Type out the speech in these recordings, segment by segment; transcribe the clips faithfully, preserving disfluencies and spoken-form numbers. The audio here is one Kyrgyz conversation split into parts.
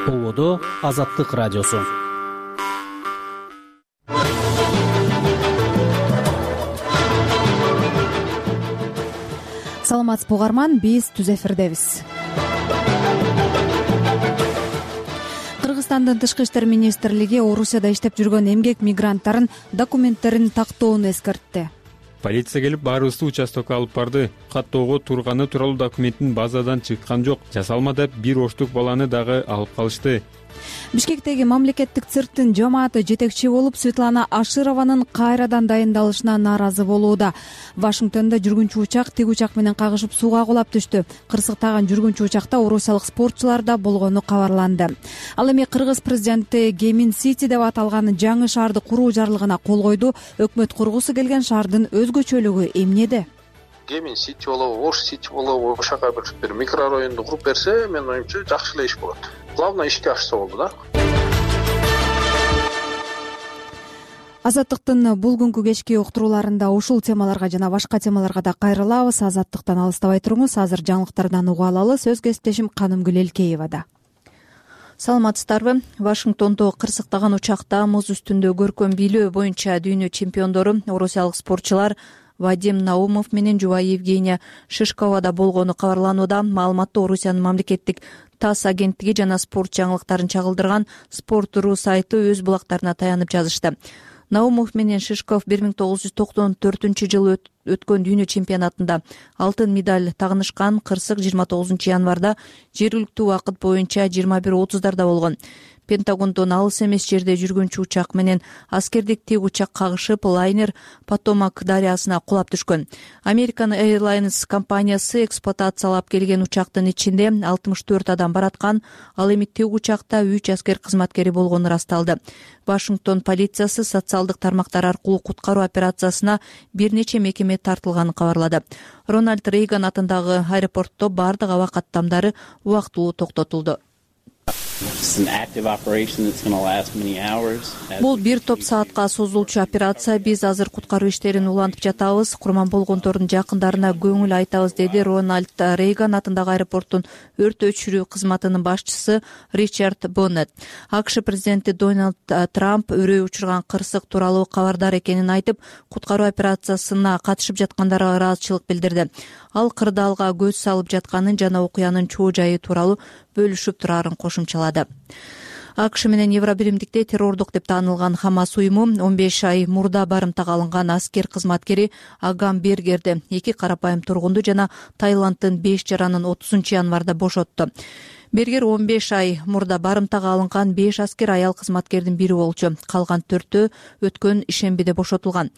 Ободо Азаттык радиосу. Саламатсызбы угарман, биз түз эфирдебиз. Кыргызстандын тышкы иштер министрлиги Орусияда иштеп жүргөн эмгек мигранттарын документтерин тактоону эскертти. Полиция келип баарыбызды участокко алып барды. Каттоого турганы тууралуу документтин базадан чыккан жок. Жасалма деп бир оштук баланы дагы алып калышты. Бишкектеги мамлекеттик цирктин жамааты жетекчи болуп Светлана Ашированын кайрадан дайындалышына нааразы болууда. Вашингтондо жүргүнчү учак тик учак менен кагышып сууга кулап түштү. Кырсыктаган жүргүнчү учакта орусиялык спортчулар да болгону кабарланды. Ал эми Кыргыз президенти Гемин Сити деп аталган жаңы шаарды куруу жарлыгына кол койду. Өкмөт кургусу келген шаардын өзгөчөлүгү эмнеде? Гемин Сити болобу, Ош Сити болобу, ошака бир микрорайонду куруп берсе, мен оюмча жакшы эле иш болот. Главное ишке ашса болду да. Азаттыктын бул күнкү кечки уктурууларында ушул темаларга жана башка темаларга да кайрылабыз. Азаттыктан алыстабай туруңуз. Азыр жаңылыктардан угуп алалы. Сөз кесиптешим Канымгүл Элкеевада. Саламатсыздарбы? Вашингтондо кырсыктаган учакта муз үстүндө көркөм бийлөө боюнча дүйнө чемпиондору орусиялык спортчулар Вадим Наумов менен жубайы Евгения Шишковада болгону кабарланууда. Маалыматты Орусиянын мамлекеттик ТАСС агенттиги жана спорт жаңылыктарын чагылдырган Sport.ru сайты өз булактарына таянып жазышты. Наумов менен Шишков бир миң тогуз жүз токсон төртүнчү жылы өткөн дүйнө чемпионатында алтын медаль тагынышкан. Кырсык жыйырма тогузунчу январда жергиликтүү убакыт боюнча жыйырма бир отуздарда болгон. Пентагондон алыс эмес жерде жүргүнчү учак менен аскердик тик учак кагышып, лайнер Потомак дарыясына кулап түшкөн. American Airlines компаниясы эксплуатациялап келген учактын ичинде алтымыш төрт адам бараткан. Ал эми тик учакта үч аскер кызматкери болгону ырасталды. Вашингтон полициясы социалдык тармактар аркылуу куткаруу операциясына бир нече мекеме тартылганын кабарлады. Рональд Рейган атындагы аэропортто бардык аба каттамдары убактылуу токтотулду. Бул бир топ саатка созулчу операция. Биз азыр куткаруу иштерин улантып жатабыз. Курман болгондордун жакындарына көңүл айтабыз, деди Рональд Рейган атындагы аэропорттун өрт өчүрүү кызматынын башчысы Ричард Боннет. АКШ президенти Дональд Трамп өрөө учурган кырсык тууралуу кабардар экенин айтып, куткаруу операциясына катышып жаткандарга ыраазычылык билдирди. Ал кырдаалга көз салып жатканын жана окуянын чоо жайы тууралуу бөлүшүп турарын кошумчалады. АКШ менен Евробиримдикте террордук деп таанылган Хамас уюму он беш ай мурда барымтага алынган аскер кызматкери Агам Бергерди, эки карапайым тургунду жана Таиланддын беш жаранын отузунчу январда бошотту. Бергер он беш ай мурда барымтага алынган беш аскер аял кызматкердин бири болчу. Калган төртөө өткөн ишембиде бошотулган.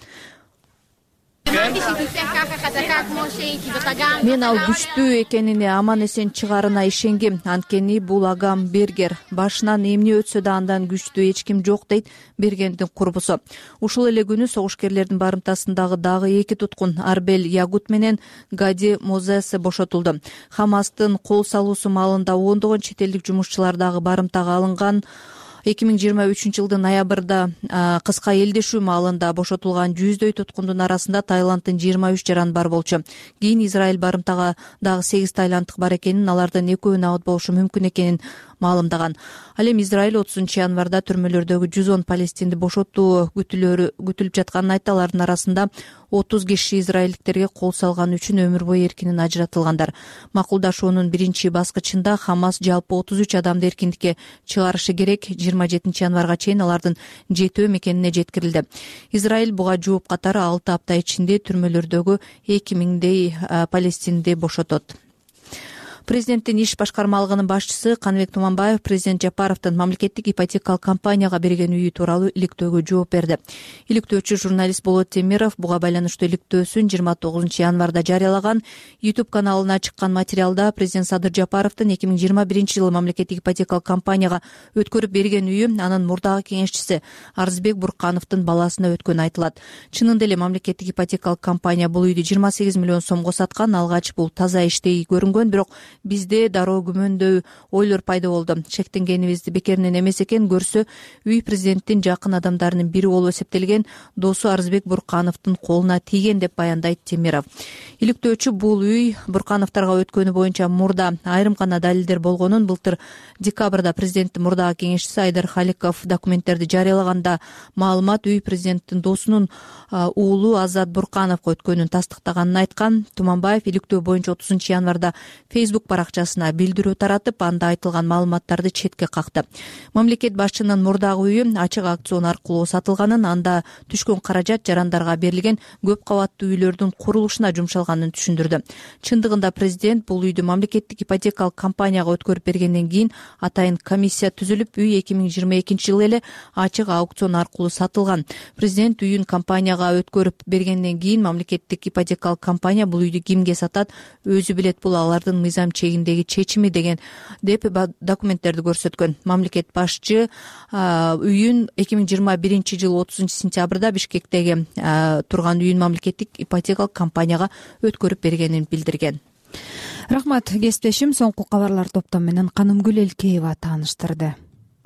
Мен ал күчтүү экенине, аман эсен чыгарына ишенгем. Анткени бул Агам Бергер. Башынан эмне өтсө да андан күчтүү эч ким жок, дейт Бергендин курбусу. Ушул эле күнү согушкерлердин барымтасындагы дагы эки туткун Арбел Ягут менен Гади Мозес бошотулду. Хамастын кол салуусу маалында ондогон чет элдик жумушчулар дагы барымтага алынган. эки миң жыйырма үчүнчү жылдын ноябрда кыска элдешүү маалында бошотулган жүздөй туткундун арасында Таиланддын жыйырма үч жараны бар болчу. Кийин Израиль барымтага дагы сегиз таиланддык бар экенин, алардын экөөнү абыт болушу мүмкүн экенин маалымдаган. Ал эми Израиль отузунчу январда түрмөлөрдөгү жүз он палестинди бошотуу күтүлүп жатканын айтты. Алардын арасында отуз киши израилдиктерге кол салганы үчүн өмүр бою эркинен ажыратылгандар. Макулдашуунун биринчи баскычында Хамас жалпы отуз үч адамды эркиндикке чыгарышы керек. жыйырма жетинчи январга чейин алардын жетөө мекенине жеткирилди. Израиль буга жооп катары алты апта ичинде түрмөлөрдөгү эки миңдей палестинди бошотот. Президенттин иш башкармалыгынын башчысы Каныбек Туманбаев президент Жапаровдун мамлекеттик ипотекалык компанияга берген үйү тууралуу иликтөөгө жооп берди. Иликтөөчү журналист Болот Темиров буга байланыштуу иликтөөсүн жыйырма тогузунчу январда жарыялаган. YouTube каналына чыккан материалда президент Садыр Жапаровдун эки миң жыйырма биринчи жылы мамлекеттик ипотекалык компанияга өткөрүп берген үйү анын мурдагы кеңешчиси Арзбек Буркановдун баласына өткөнү айтылат. Чынында эле мамлекеттик ипотекалык компания бул үйдү жыйырма сегиз миллион сомго саткан. Алгач бул таза иштей көрүнгөн, бирок бизде дароо күмөндөй ойлор пайда болду. Шектенгенибизди бекеринен эмес экен, көрсө үй президенттин жакын адамдарынын бири болуп эсептелген досу Арызбек Буркановдун колуна тийген деп баяндайт Темиров. Иликтөөчү бул үй Буркановдорго өткөнү боюнча мурда айрым гана далилдер болгонун, былтыр декабрда президенттин мурдагы кеңешчиси Айдар Халиков документтерди жарыялаганда маалымат үй президенттин досунун уулу Азат Буркановго өткөнүн тастыктаганын айткан. Туманбаев иликтөө боюнча отузунчу январда Facebook баракчасына билдирүү таратып, анда айтылган маалыматтарды четке какты. Мамлекет башчынын мурдагы үйү ачык аукцион аркылуу сатылганын, анда түшкөн каражат жарандарга берилген көп кабаттуу үйлөрдүн курулушуна жумшалганын түшүндүрдү. Чындыгында президент бул үйдү мамлекеттик ипотекалык компанияга өткөрүп бергенден кийин атайын комиссия түзүлүп, үй эки миң жыйырма экинчи жылы эле ачык аукцион аркылуу сатылган. Президент үйүн компанияга өткөрүп бергенден кийин мамлекеттик ипотекалык компания бул үйдү кимге сатат, өзү билет, бул алардын мыйзам чегиндеги чечими деген деп документтерди көрсөткөн. Мамлекет башчы үйүн эки миң жыйырма биринчи жылы отузунчу сентябрда Бишкектеги турган үйүн мамлекеттик ипотекалык компанияга өткөрүп бергенин билдирген. Рахмат, кесиптешим. Соңку кабарлар топтом менен Канымгүл Элкеева тааныштырды.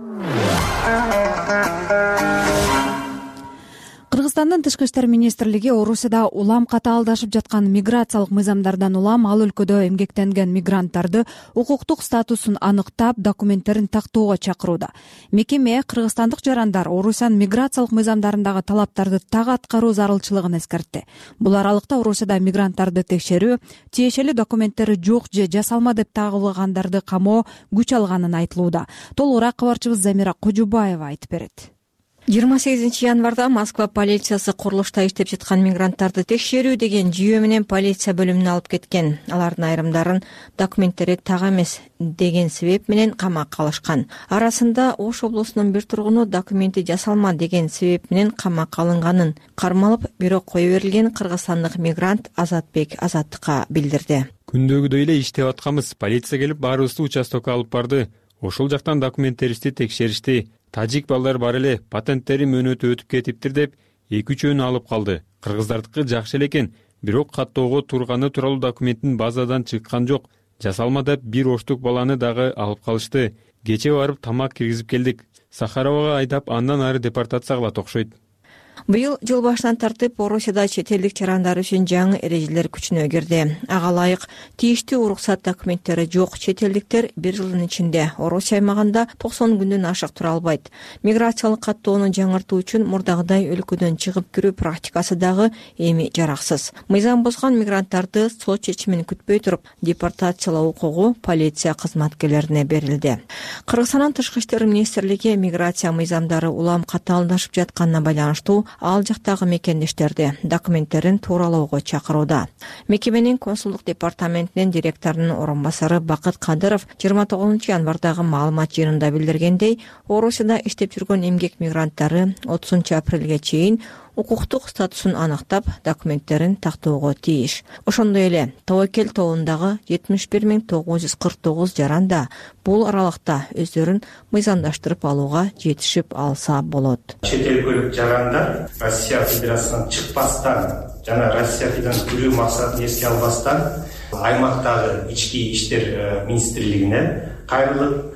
Кыргызстандын Тышкы иштер министрлиги Орусияда улам катаалдашып жаткан миграциялык мыйзамдардан улам ал өлкөдө эмгектенген мигранттарды укуктук статусун аныктап, документтерин тактоого чакырууда. Мекеме кыргызстандык жарандар Орусиянын миграциялык мыйзамдарындагы талаптарды так аткаруу зарылчылыгын эскертти. Бул аралыкта Орусияда мигранттарды текшерүү, тиешелүү документтери жок же жасалма деп тагылгандарды камоо күч алганын айтылууда. Толугураак кабарчыбыз Замира Кожубаева айтып берет. жыйырма сегизинчи январда Москва полициясы курулушта иштеп жаткан мигранттарды текшерүү деген жүйө менен полиция бөлүмүнө алып кеткен. Алардын айрымдарын документтери так эмес деген себеп менен камакка алышкан. Арасында Ош облусунун бир тургуну документи жасалма деген себеп менен камакка алынганын кармалып, бирок кое берилген кыргызстандык мигрант Азатбек Азаттыкка билдирди. Күндөгүдөй эле иштеп атканбыз. Полиция келип баарыбызды участокко алып барды. Ошол жактан документтерибизди текшеришти. Тажик балдар бар эле, патенттери мөөнөтү өтүп кетиптир деп эки үчөөнү алып калды. Кыргыздардыкы жакшы эле экен, бирок каттоого турганы тууралуу документтин базадан чыккан жок. Жасалма деп бир оштук баланы дагы алып калышты. Кече барып тамак киргизип келдик. Сахаровага айдап, андан ары депортация кылат окшойт. Быйыл жыл башынан тартып Орусияда чет элдик жарандар үчүн жаңы эрежелер күчүнө кирди. Ага ылайык тийиштүү уруксат документтери жок чет элдиктер бир жылдын ичинде Орусия аймагында токсон күндөн ашык тура албайт. Миграциялык каттоону жаңыртуу үчүн мурдагыдай өлкөдөн чыгып кирүү практикасы дагы эми жараксыз. Мыйзам бузган мигранттарды сот чечимин күтпөй туруп депортациялоо укугу полиция кызматкерлерине берилди. Кыргызстандын Тышкы иштер министрлиги миграция мыйзамдары улам катаалдашып жатканына байланыштуу ал жактагы мекендештерди документтерин тууралоого чакырууда. Мекеменин консулдук департаментинин директорунун орун басары Бакыт Кадыров жыйырма тогузунчу январдагы маалымат жыйынында билдиргендей, Орусияда иштеп жүргөн эмгек мигранттары отузунчу апрелге чейин укуктук статусун аныктап, документтерин тактоого тийиш. Ошондой эле Тобокел тобундагы жетимиш бир миң тогуз жүз кырк тогуз жаран да бул аралыкта өздөрүн мыйзамдаштырып алууга жетишип алса болот. Чет өлкөлүк жарандар Россия Федерациясынан чыкпастан жана Россиядан кирүү максатын эске албастан аймактагы ички иштер министрлигине кайрылып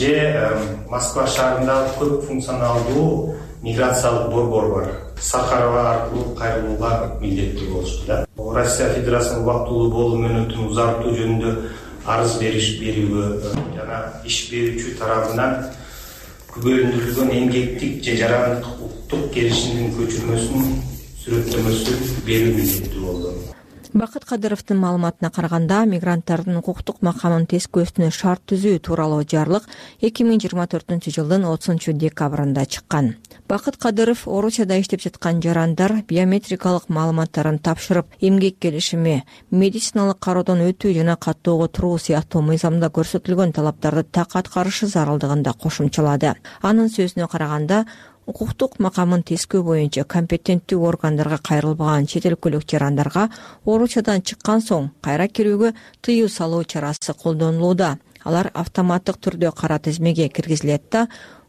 же Москва шаарында көп функционалдуу миграциялык борбор бар. Сахарова аркылуу кайрылууга милдеттүү болушту да. Россия Федерациясынын убактылуу болуу мөөнөтүн узартуу жөнүндө арыз бериш берүүгө жана иш берүүчү тарабынан күбөлөндүрүлгөн эмгектик же жарандык улуттук келишимдин көчүрмөсүн сүрөттөмөсүн берүү милдеттүү болду. Бакыт Кадыровдун маалыматына караганда, мигранттардын укуктук макамын тескөөсүнө шарт түзүү тууралуу жарлык эки миң жыйырма төртүнчү жылдын отузунчу декабрында чыккан. Бакыт Кадыров Орусияда иштеп жаткан жарандар биометрикалык маалыматтарын тапшырып, эмгек келишими, медициналык кароодон өтүү жана каттоого туруу сыяктуу мыйзамда көрсөтүлгөн талаптарды так аткарышы зарылдыгын да кошумчалады. Анын сөзүнө караганда, укуктук макамын тескөө боюнча компетенттүү органдарга кайрылбаган чет өлкөлүк жарандарга Орусиядан чыккан соң кайра кирүүгө тыюу салуу чарасы колдонулууда. Алар автоматтык түрдө кара тизмеге киргизилет да,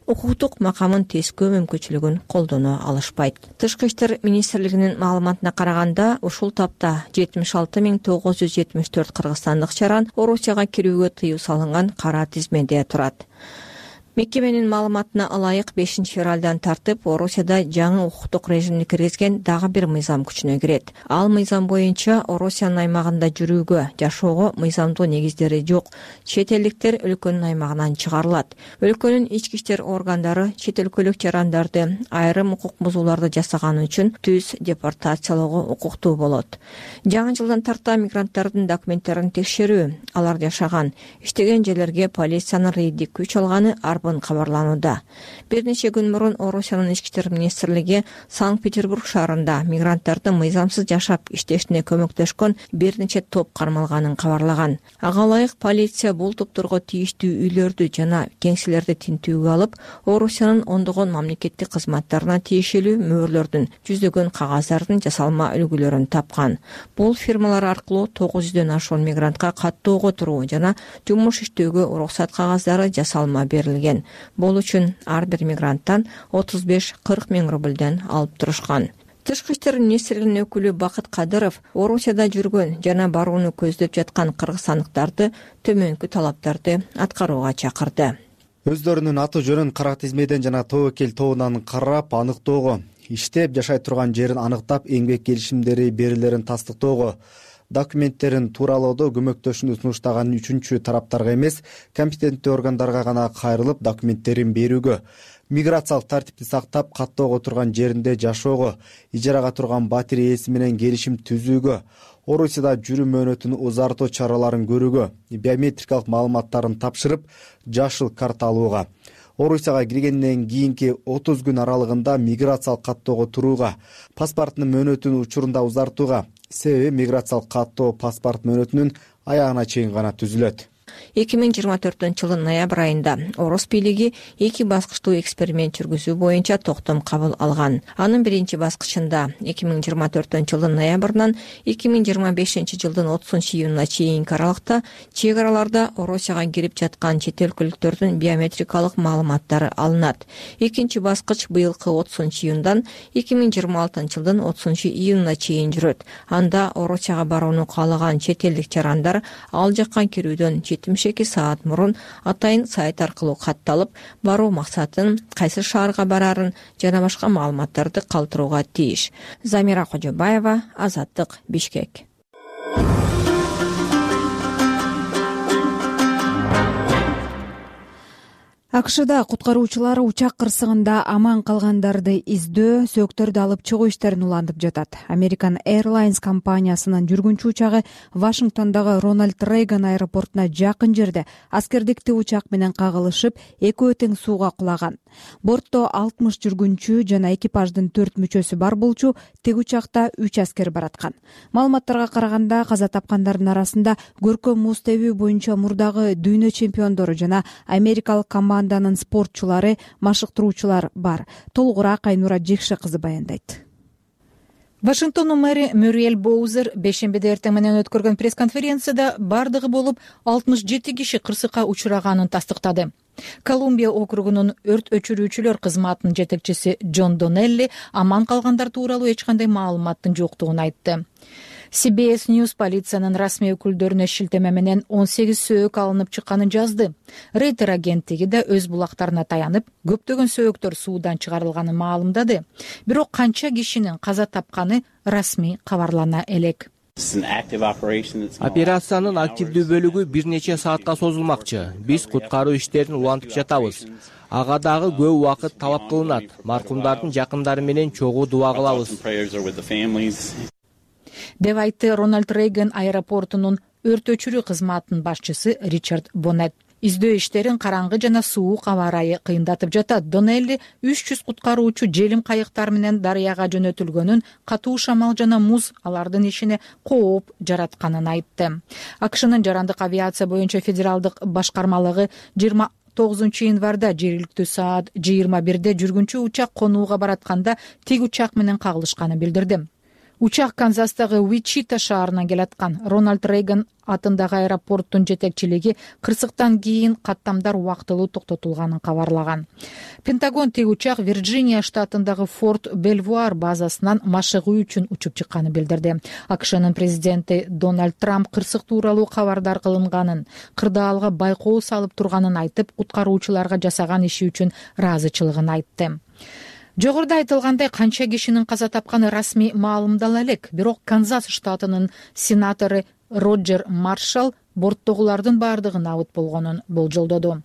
укуктук макамын тескөө мүмкүнчүлүгүн колдоно алышпайт. Тышкы иштер министрлигинин маалыматына караганда, ушул тапта жетимиш алты миң тогуз жүз жетимиш төрт кыргызстандык чаран Орусияга кирүүгө тыюу салынган кара тизмеде турат. Мекеменин маалыматына ылайык бешинчи февралдан тартып Орусияда жаңы укуктук режимди киргизген дагы бир мыйзам күчүнө кирет. Ал мыйзам боюнча Орусиянын аймагында жүрүүгө, жашоого мыйзамдуу негиздери жок чет элдиктер өлкөнүн аймагынан чыгарылат. Өлкөнүн ички иштер органдары чет өлкөлүк жарандарды айрым укук бузууларды жасаганы үчүн түз депортациялоого укуктуу болот. Жаңы жылдан тарта мигранттардын документтерин текшерүү, алар жашаган, иштеген жерлерге полициянын рейддик күч алганы кабарланууда. Бир нече күн мурун Орусиянын ички иштер министрлиги Санкт-Петербург шаарында мигранттардын мыйзамсыз жашап иштешине көмөктөшкөн бир нече топ кармалганын кабарлаган. Ага ылайык полиция бул топторго тийиштүү үйлөрдү жана кеңселерди тинтүүгө алып, Орусиянын ондогон мамлекеттик кызматтарына тиешелүү мөөрлөрдүн, жүздөгөн кагаздардын жасалма үлгүлөрүн тапкан. Бул фирмалар аркылуу тогуз жүздөн ашуун мигрантка каттоого туруу жана жумуш иштөөгө уруксат кагаздары жасалма берилген. Бул үчүн ар бир мигранттан отуз беш кырк миң рубльден алып турушкан. Тышкы иштер министрлигинин өкүлү Бакыт Кадыров Орусияда жүргөн жана барууну көздөп жаткан кыргызстандыктарды төмөнкү талаптарды аткарууга чакырды. Өздөрүнүн аты жөнүн кара тизмеден жана тобокел тобунан карап аныктоого, иштеп жашай турган жерин аныктап, эмгек келишимдери берилерин тастыктоого, документтерин тууралоодо көмөктөшүүнү сунуштаган үчүнчү тараптарга эмес, компетенттүү органдарга гана кайрылып документтерин берүүгө, миграциялык тартипти сактап, каттоого турган жеринде жашоого, ижарага турган батир ээси менен келишим түзүүгө, Орусияда жүрүү мөөнөтүн узартуу чараларын көрүүгө, биометрикалык маалыматтарын тапшырып, жашыл карта алууга, Орусияга киргенден кийинки отуз күн аралыгында миграциялык каттоого турууга, паспорттун мөөнөтүн учурунда узартууга, себеби миграциялык каттоо паспорт мөөнөтүнүн аягына чейин гана түзүлөт. эки миң жыйырма төртүнчү жылдын ноябрь айында Орус бийлиги эки баскычтуу эксперимент жүргүзүү боюнча токтом кабыл алган. Анын биринчи баскычында эки миң жыйырма төртүнчү жылдын ноябрынан эки миң жыйырма бешинчи жылдын отузунчу июнуна чейинки аралыкта чек араларда Орусияга кирип жаткан чет өлкөлүктөрдүн биометрикалык маалыматтары алынат. Экинчи баскыч быйылкы отузунчу июндан эки миң жыйырма алтынчы жылдын отузунчу июнуна чейин жүрөт. Анда Орусияга барууну каалаган чет элдик жарандар ал жакка кирүүдөн жетимиш эки саат мурун атайын сайт аркылуу катталып, баруу максатын, кайсы шаарга барарын жана башка маалыматтарды калтырууга тийиш. Замира Кожобаева, Азаттык, Бишкек. АКШда куткаруучулар учак кырсыгында аман калгандарды издөө, сөөктөрдү алып чыгуу иштерин улантып жатат. American Airlines компаниясынын жүргүнчү учагы Вашингтондогу Рональд Рейган аэропортуна жакын жерде аскердиктүү учак менен кагылышып, экөө тең сууга кулаган. Бортто алтымыш жүргүнчү жана экипаждын төрт мүчөсү бар болчу, тег учакта үч аскер бараткан. Маалыматтарга караганда, каза тапкандардын арасында көркөм муз тебүү боюнча мурдагы дүйнө чемпиондору жана америкалык команданын спортчулары, машыктыруучулар бар. Толугураак Айнура Жекше кызы баяндайт. Вашингтондун мэри Мюриэль Боузер бейшембиде эртең менен өткөргөн пресс-конференцияда бардыгы болуп алтымыш жети киши кырсыкка учураганын тастыктады. Колумбия округунун өрт өчүрүүчүлөр кызматынын жетекчиси Джон Донелли аман калгандар тууралуу эч кандай маалыматтын жоктугун айтты. си би эс News полициянын расмий өкүлдөрүнө шилтеме менен он сегиз сөөк алынып чыкканын жазды. Рейтер агенттиги да өз булактарына таянып, көптөгөн сөөктөр суудан чыгарылганын маалымдады. Бирок канча кишинин каза тапканы расмий кабарлана элек. Операциянын активдүү бөлүгү бир нече саатка созулмакчы. Биз куткаруу иштерин улантып жатабыз. Ага дагы көп убакыт талап кылынат. Маркумдардын жакындары менен чогуу дуа кылабыз, деп айтты Рональд Рейган аэропортунун өрт өчүрүү кызматынын башчысы Ричард Боннет. Издөө иштерин караңгы жана суук аба ырайы кыйындатып жатат. Донелли үч жүз куткаруучу желим кайыктар менен дарыяга жөнөтүлгөнүн, катуу шамал жана муз алардын ишине кооп жаратканын айтты. АКШнын жарандык авиация боюнча федералдык башкармалыгы жыйырма тогузунчу январда жергиликтүү саат жыйырма бирде жүргүнчү учак конууга баратканда тиг учак менен кагылышканын билдирди. Учак Канзастагы Уичита шаарынан келаткан. Рональд Рейган атындагы аэропорттун жетекчилиги кырсыктан кийин каттамдар убактылуу токтотулганын кабарлаган. Пентагон тиги учак Вирджиния штатындагы Форт Бельвуар базасынан машыгуу үчүн учуп чыкканын билдирди. АКШнын президенти Дональд Трамп кырсык тууралуу кабардар кылынганын, кырдаалга байкоо салып турганын айтып, куткаруучуларга жасаган иши үчүн ыраазычылыгын айтты. Жогоруда айтылгандай, канча кишинин каза тапканы расмий маалымдала элек, бирок Канзас штатынын сенатору Роджер Маршалл борттогулардын баардыгы набыт болгонун болжолдоду.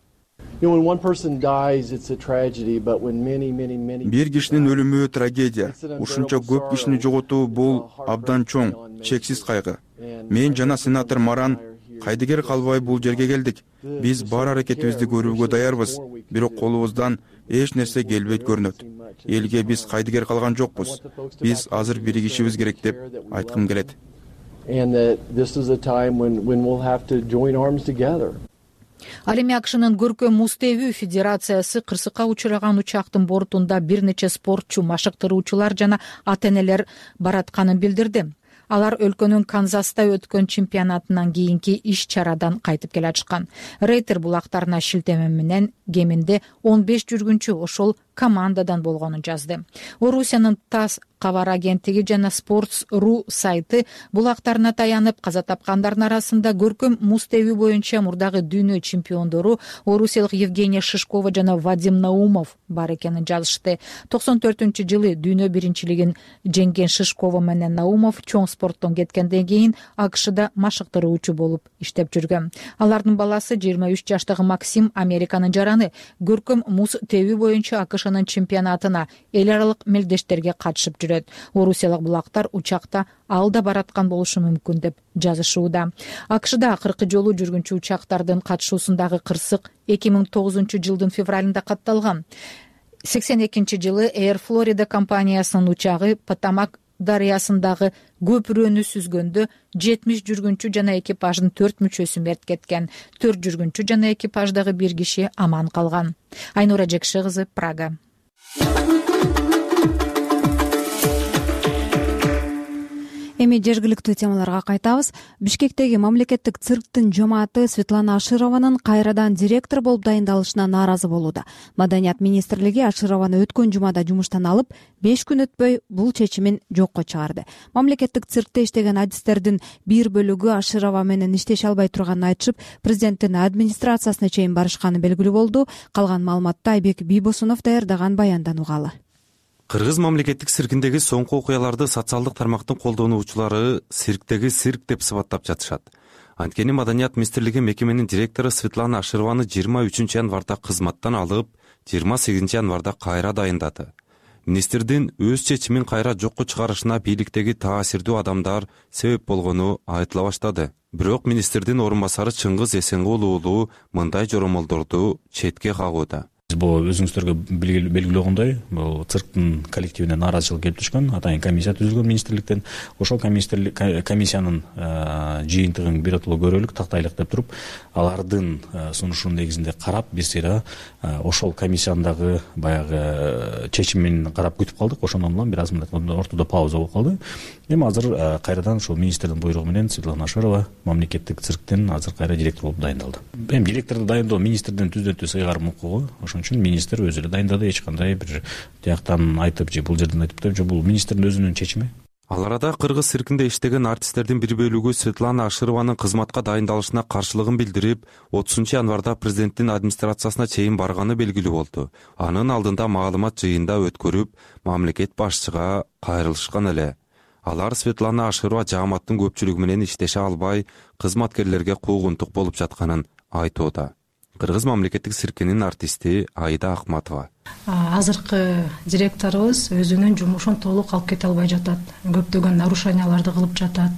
Бир кишинин өлүмү трагедия, ушунча көп кишини жоготуу бул абдан чоң, чексиз кайгы. Мен жана сенатор Маран кайдыгер калбай бул жерге келдик. Биз бар аракетибизди көрүүгө даярбыз, бирок колубуздан эч нерсе келбейт көрүнөт. Элге биз кайдыгер калган жокпуз. Биз азыр биригишибиз керек деп айткым келет. Ал эми АКШнын көркөм муз тебүү федерациясы кырсыкка учураган учактын бортунда бир нече спортчу, машыктыруучулар жана ата-энелер баратканын билдирди. Алар өлкөнүн Канзаста өткөн чемпионатынан кийинки иш-чарадан кайтып келе жатышкан. Рейтер булактарына шилтеме менен кеминде он беш жүргүнчү ошол командадан болгонун жазды. Орусиянын ТАСС кабар агенттиги жана Sports.ru сайты булактарына таянып, каза тапкандардын арасында көркөм муз тебүү боюнча мурдагы дүйнө чемпиондору орусиялык Евгения Шишкова жана Вадим Наумов бар экенин жазышты. токсон төртүнчү жылы дүйнө биринчилигин жеңген Шишкова менен Наумов чоң спорттон кеткенден кийин АКШда машыктыруучу болуп иштеп жүргөн. Алардын баласы жыйырма үч жаштагы Максим Американын жараны көркөм муз тебүү боюнча АКШнын чемпионатына эл аралык мелдештерге катышып жүрөт. Орусиялык булактар учакта алда бараткан болушу мүмкүн деп жазышууда. АКШда акыркы жолу жүргүнчү учактардын катышуусундагы кырсык эки миң тогузунчу жылдын февралында катталган. сексен экинчи жылы Air Florida компаниясынын учагы Потамак дарыясындагы көпүрөнү сүзгөндө жетимиш жүргүнчү жана экипаждын төрт мүчөсү мерт кеткен. төрт жүргүнчү жана экипаждагы бир киши аман калган. Айнура Жекши кызы, Прага. Эми жергиликтүү темаларга кайтабыз. Бишкектеги мамлекеттик цирктин жомааты Светлана Ашированын кайрадан директор болуп дайындалышына нааразы болууда. Маданият министрлиги Ашированы өткөн жумада жумуштан алып, беш күн өтпөй бул чечимин жокко чыгарды. Мамлекеттик циркте иштеген адистердин бир бөлүгү Аширова менен иштеше албай турганын айтышып, президенттин администрациясына чейин барышканы белгилүү болду. Калган маалыматты Айбек Бийбосунов даярдаган баяндан угалы. Кыргыз мамлекеттик циркиндеги соңку окуяларды социалдык тармактын колдонуучулары цирктеги цирк деп сыпаттап жатышат. Анткени Маданият министрлиги мекеменин директору Светлана Ашированы жыйырма үчүнчү январда кызматтан алып, жыйырма сегизинчи январда кайра дайындады. Министрдин өз чечимин кайра жокко чыгарышына бийликтеги таасирдүү адамдар себеп болгону айтыла баштады. Бирок министрдин орун басары Чыңгыз Эсенгул уулу мындай жоромолдорду четке кагууда. Бул өзүңүздөргө белгилөгөндөй, бул цирктин коллективине нааразычылык келип түшкөн, атайын комиссия түзүлгөн министрликтен. Ошол комиссиянын жыйынтыгын биротоло көрөлүк, тактайлык деп туруп, алардын сунушунун негизинде карап, биз ошол комиссиянын баягы чечимин карап күтүп калдык. Ошондон улам бир аз ортодо пауза болуп калды. Эми азыр кайрадан ушул министрдин буйругу менен Светлана Аширова мамлекеттик цирктен азыр кайра директор болуп дайындалды. Эми директорду дайындоо министрдин түздөн түз ыйгарым укугу. Ошон үчүн министр өзү эле дайындады, эч кандай бир тияктан айтып же бул жерден айтып деп, же бул министрдин өзүнүн чечими. Ал арада кыргыз циркинде иштеген артисттердин бир бөлүгү Светлана Ашированын кызматка дайындалышына каршылыгын билдирип, отузунчу январда президенттин администрациясына чейин барганы белгилүү болду. Анын алдында маалымат жыйында өткөрүп, мамлекет башчыга кайрылышкан эле. Алар Светлана Аширова жааматтын көпчүлүгү менен иштеше албай, кызматкерлерге куугунтук болуп жатканын айтууда. Кыргыз мамлекеттик циркинин артисти Айда Акматова. Азыркы директорубуз өзүнүн жумушун толук алып кете албай жатат. Көптөгөн нарушенияларды кылып жатат.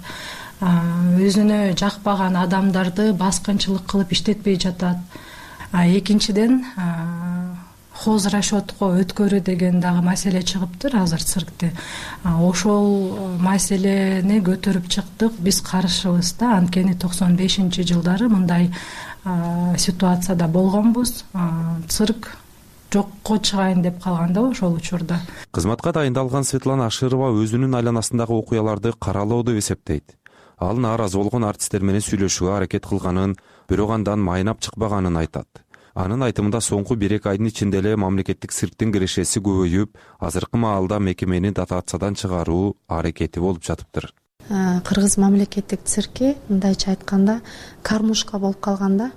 Өзүнө жакпаган адамдарды баскынчылык кылып иштетпей жатат. Экинчиден, хоз расчетко өткөрүү деген дагы маселе чыгыптыр азыр циркте. Ошол маселени көтөрүп чыктык, биз каршыбыз да, анткени токсон бешинчи жылдары мындай ситуацияда болгонбуз. Цирк жокко чыгайын деп калган да ошол учурда. Кызматка дайындалган Светлана Аширова өзүнүн айланасындагы окуяларды каралоо деп эсептейт. Ал нааразы болгон артисттер менен сүйлөшүүгө аракет кылганын, бирок андан майнап чыкпаганын айтат. Анын айтымында соңку бир эки айдын ичинде эле мамлекеттик цирктин кирешеси көбөйүп, азыркы маалда мекемени дотациядан чыгаруу аракети болуп жатыптыр. Кыргыз мамлекеттик цирки мындайча айтканда кармушка болуп калганда,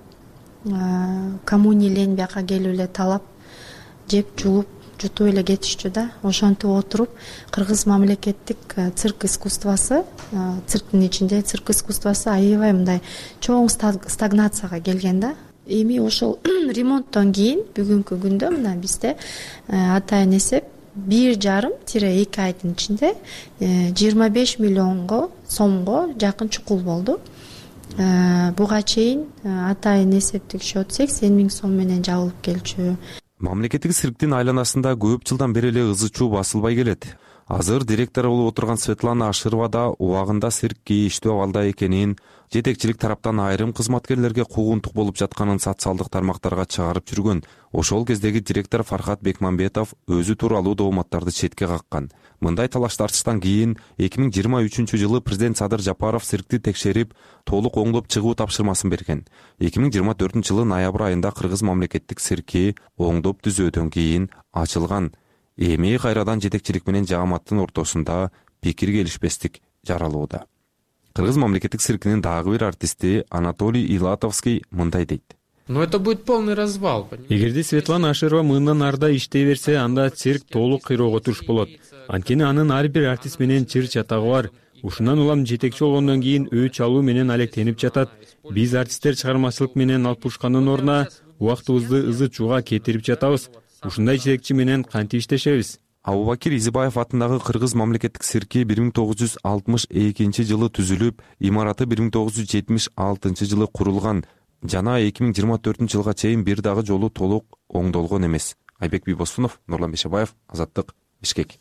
коммуни элен бияка келип эле талап, жеп жулуп, жутуп эле кетишчү да. Ошентип отуруп, кыргыз мамлекеттик цирк искусствосу, цирктин ичинде цирк искусствосу аябай мындай чоң стагнацияга келген да. Эми ошол ремонттон кийин бүгүнкү күндө мына бизде атайын эсеп бир жарым тире эки айдын ичинде жыйырма беш миллионго сомго жакын чукул болду. Буга чейин атайын эсептик счет сексен миң сом менен жабылып келчү. Мамлекеттик цирктин айланасында көп жылдан бери эле ызы чуу басылбай келет. Азыр директор болуп отурган Светлана Аширова да убагында цирк кейиштүү абалда экенин, жетекчилик тараптан айрым кызматкерлерге куугунтук болуп жатканын социалдык тармактарга чыгарып жүргөн. Ошол кездеги директор Фархат Бекмамбетов өзү тууралуу дооматтарды четке каккан. Мындай талаш тартыштан кийин эки миң жыйырма үчүнчү жылы президент Садыр Жапаров циркти текшерип, толук оңдоп чыгуу тапшырмасын берген. эки миң жыйырма төртүнчү жылы ноябрь айында Кыргыз мамлекеттик цирки оңдоп түзөөдөн кийин ачылган. Эми кайрадан жетекчилик менен жааматтын ортосунда пикир келишпестик жаралууда. Кыргыз мамлекеттик циркинин дагы бир артисти Анатолий Илатовский мындай дейт. Но это будет полный развал. Эгерде Светлана Аширова мындан арда иштей берсе, анда цирк толук кыйроого туш болот. Анткени анын ар бир артист менен чыр чатагы бар. Ушундан улам жетекчи болгондон кийин өч алуу менен алектенип жатат. Биз артисттер чыгармачылык менен алпушкандын ордуна убактыбызды ызы чууга кетирип жатабыз. Ушундай жетекчи менен кантип иштешебиз? Абубакир Изибаев атындагы Кыргыз мамлекеттик цирки бир миң тогуз жүз алтымыш экинчи жылы түзүлүп, имараты бир миң тогуз жүз жетимиш алтынчы жылы курулган. Жана эки миң жыйырма төртүнчү жылга чейин бир дагы жолу толук оңдолгон эмес. Айбек Бибосунов, Нурлан Бешебаев, Азаттык, Бишкек.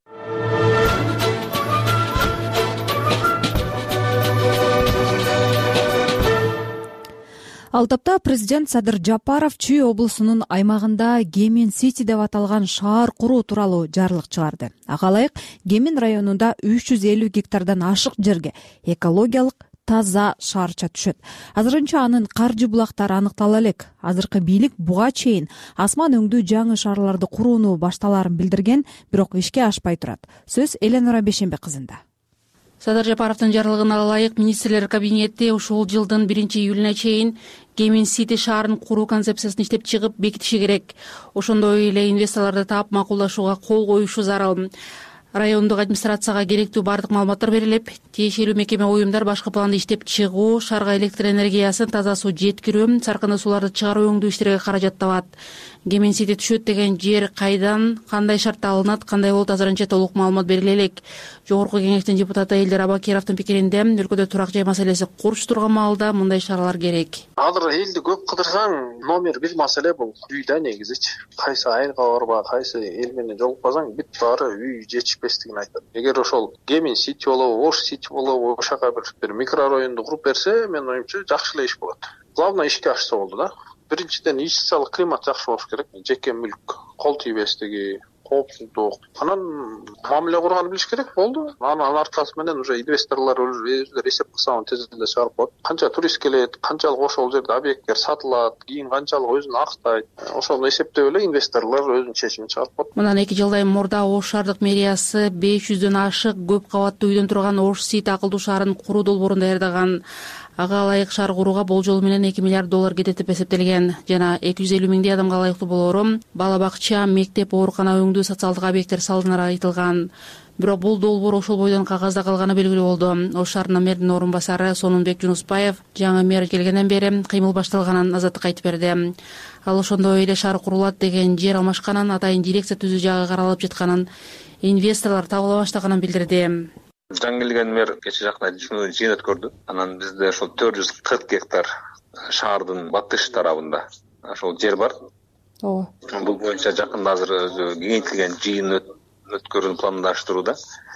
Ал тапта президент Садыр Жапаров Чүй облусунун аймагында Гемин Сити деп аталган шаар куруу тууралуу жарлык чыгарды. Ага ылайык Гемин районунда үч жүз элүү гектардан ашык жерге экологиялык таза шаарча түшөт. Азырынча анын каржы булактары аныктала элек. Азыркы бийлик буга чейин асман өңдүү жаңы шаарларды курууну башталарын билдирген, бирок ишке ашпай турат. Сөз Эленора Бешембек кызында. Садыр Жапаровдун жарлыгына ылайык министрлер кабинети ушул жылдын биринчи июлуна чейин Гемин Сити шаарын куруу концепциясын иштеп чыгып бекитиши керек. Ошондой эле инвесторлорду таап макулдашууга кол коюшу зарыл. Райондук администрацияга керектүү бардык маалыматтар берилип, тиешелүү мекеме уюмдар башкы планды иштеп чыгуу, шаарга электр энергиясын, таза суу жеткирүү, саркынды сууларды чыгаруу өңдүү иштерге каражат табат. Гемин Сити түшөт деген жер кайдан, кандай шартта алынат, кандай болот азырынча толук маалымат бериле элек. Жогорку кеңештин депутаты Элдер Абакировдун пикиринде, өлкөдө турак жай маселеси курч турган маалда мындай чаралар керек. Азыр элди көп кыдырсаң, номер бир маселе бул үй да негизичи. Кайсы айылга барба, кайсы эл менен жолукпасаң, бүт баары үй жетишпестигин айтат. Эгер ошол Гемин Сити болобу, Ош Сити болобу, ошака бир микрорайонду куруп берсе, мен оюмча жакшы эле иш болот. Главное ишке ашса болду да. Биринчиден инвестициялык климат жакшы болуш керек. Жеке мүлк, кол тийбестиги, коопсуздук. Анан мамиле курганды билиш керек болду. Анын аркасы менен уже инвесторлор өзүлөр эсеп кылса тез эле чыгарып коет. Канча турист келет, канчалык ошол жерде объекттер сатылат, кийин канчалык өзүн актайт. Ошону эсептеп эле инвесторлор өзүнүн чечимин чыгарып коет. Мындан эки жылдай мурда Ош шаардык мэриясы беш жүздөн ашык көп кабаттуу үйдөн турган Ош Сити акылдуу шаарын куруу долбоорун даярдаган. Ага ылайык шаар курууга болжол менен эки миллиард доллар кетет деп эсептелген. Жана эки жүз элүү миңдей адамга ылайыктуу болоору бала бакча, мектеп, оорукана, өңдүү социалдык объекттер салынары айтылган. Бирок бул долбоор ошол бойдон кагазда калганы белгилүү болду. Ош шаарынын мэрдин орун басары Сонунбек Жунуспаев жаңы мэр келгенден бери кыймыл башталганын Азаттыкка айтып берди. Ал ошондой эле шаар курулат деген жер алмашканын, атайын дирекция түзүү жагы каралып жатканын, инвесторлор табыла баштаганын билдирди. Жаңы келген мэр кече жакта жыйын өткөрдү. Анан бизде ошол төрт жүз кырк гектар шаардын батыш тарабында ошол жер бар. Ооба. Бул боюнча жакында азыр кеңейтилген жыйын өткөрүүнү пландаштырууда.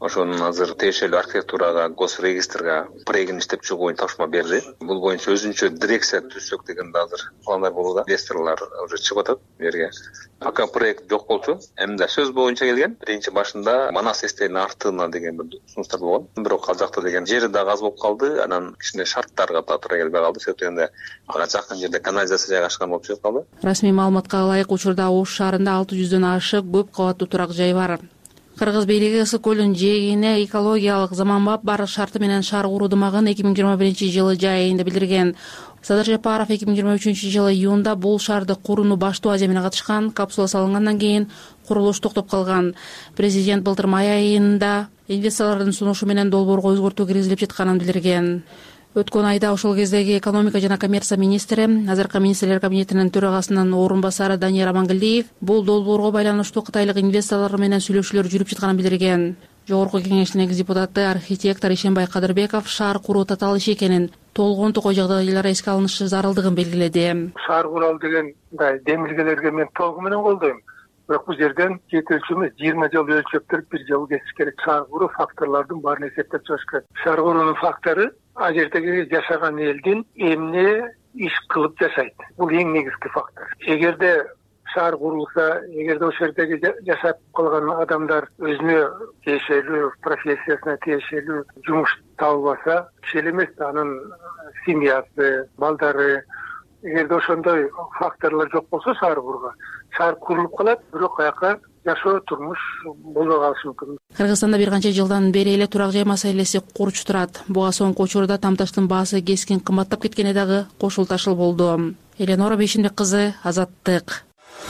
ошонун азыр тиешелүү архитектурага, госрегистрга проектин иштеп чыгуу тапшырма берди. Бул боюнча өзүнчө дирекция түзсөк деген азыр пландар болууда. Инвесторлор уже чыгып атат жерге. Пока проект жок болчу, эмне сөз боюнча келген. Биринчи башында Манас эстегинин артына деген бир сунуштар болгон. Бирок ал жакта деген жери дагы аз болуп калды. Анан кичине шарттарга туура келбей калды. Себептен ага жакын жерде канализация жайгашкан болуп чыгып калды. Расмий маалыматка ылайык учурда Ош шаарында алты жүздөн ашык көп кабаттуу турак жай бар. Кыргыз бийлиги Ысык көлүнүн жээгине экологиялык заманбап барык шарты менен шаар куруу дымагын эки миң жыйырма биринчи жылы жайында билдирген. Садыр Жапаров эки миң жыйырма үчүнчү жылы июнда бул шаарды курууну баштоо аземине катышкан. Капсула салынгандан кийин курулуш токтоп калган. Президент былтыр май айында инвесторлордун сунушу менен долбоорго өзгөртүү киргизилип жатканын билдирген. Өткөн айда ошол кездеги экономика жана коммерция министри, азыркы министрлер кабинетинин төрагасынын орун басары Данияр Амангелдиев бул долбоорго байланыштуу кытайлык инвесторлор менен сүйлөшүүлөр жүрүп жатканын билдирген. Жогорку кеңештин экс депутаты архитектор Ишенбай Кадырбеков шаар куруу татаал иш экенин, толгон токой жагдайлар эске алынышы зарылдыгын белгиледи. Шаар куралы деген мындай демилгелерге мен толугу менен колдойм. Бирок бул жерден жетелчүмүз жыйырма жыл өлчөптүрүп бир жыл кесиш керек. Шаар куруу факторлордун баарын эсептеп чыгыш керек. Шаар куруунун фактору ал жердеги жашаган элдин эмне иш кылып жашайт. Бул эң негизги фактор. Эгерде шаар курулса, эгерде ошол жердеги жашап калган адамдар өзүнө тиешелүү профессиясына тиешелүү жумуш табылбаса, киши эмес, анын семьясы, балдары, эгерде ошондой факторлор жок болсо шаар курууга, шаар курулуп калат, бирок аяка жашоо турмуш болбой калышы мүмкүн. Кыргызстанда бир канча жылдан бери эле турак жай маселеси курч турат. Буга соңку учурда тамташтын баасы кескин кымбаттап кеткени дагы кошул ташыл болду. Эленора Бейшимбек кызы, Азаттык.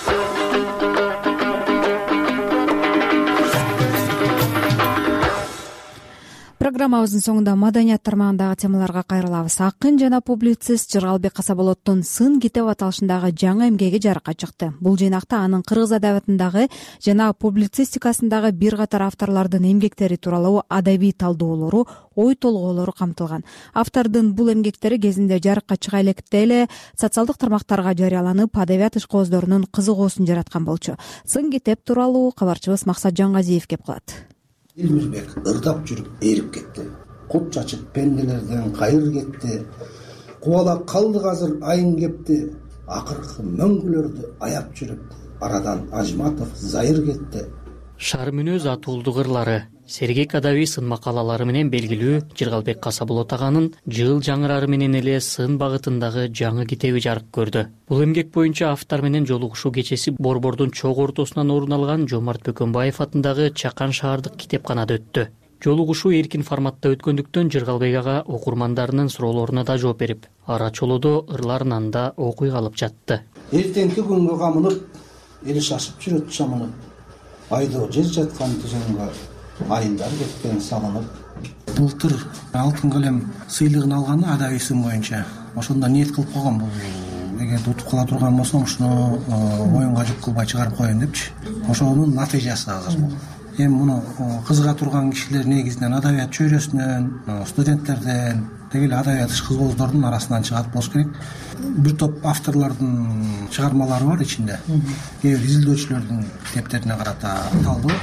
Программабыздын соңунда маданият тармагындагы темаларга кайрылабыз. Акын жана публицист Жыргалбек Касаболоттун Сын китеп аталышындагы жаңы эмгеги жарыкка чыкты. Бул жыйнакта анын кыргыз адабиятындагы жана публицистикасындагы бир катар авторлордун эмгектери тууралуу адабий талдоолору, ой толгоолору камтылган. Автордун бул эмгектери кезинде жарыкка чыга электе эле социалдык тармактарга жарыяланып, адабият ишкобоздорунун кызыгуусун жараткан болчу. Сын китеп тууралуу кабарчыбыз Максат Жангазиев кеп кылат. Илмирбек ырдап жүрүп эрип кетти. Кут чачып пенделерден кайыр кетти. Кубалап калдык азыр айын кепти. Акыркы мөңгүлөрдү аяп жүрүп, арадан Ажматов Зайыр кетти. Шаар мүнөз атуулдук ырлары, сергек адабий сын макалалары менен белгилүү Жыргалбек Касаболот аганын Жыл жаңырары менен эле сын багытындагы жаңы китеби жарык көрдү. Бул эмгек боюнча автор менен жолугушуу кечеси Борбордун чогуу ортосунан орун алган Жомарт Бөкөнбаев атындагы Чакан шаардык китепканада өттү. Жолугушуу эркин форматта өткөндүктөн Жыргалбек ага окурмандарынын суроолоруна да жооп берип, ара чолодо ырларын да окуй калып жатты. Эртеңки күнгө камынып, эли шашып жүрөт чамынып. Айдоо жер жаткан түзөнгө айылдар кеткен салынып. Былтыр алтын калем сыйлыгын алганы адабий сын боюнча. Ошондо ниет кылып койгон, бул эгерде утуп кала турган болсом, ушуну моюнга жүк кылбай чыгарып коеюн депчи. Ошонун натыйжасы азыр бул. Эми муну кызыга турган кишилер негизинен адабият чөйрөсүнөн, студенттерден, дегеле адабият ишкыбоздордун арасынан чыгат болуш керек. Бир топ авторлордун чыгармалары бар ичинде. Кээ бир изилдөөчүлөрдүн китептерине карата талдоо.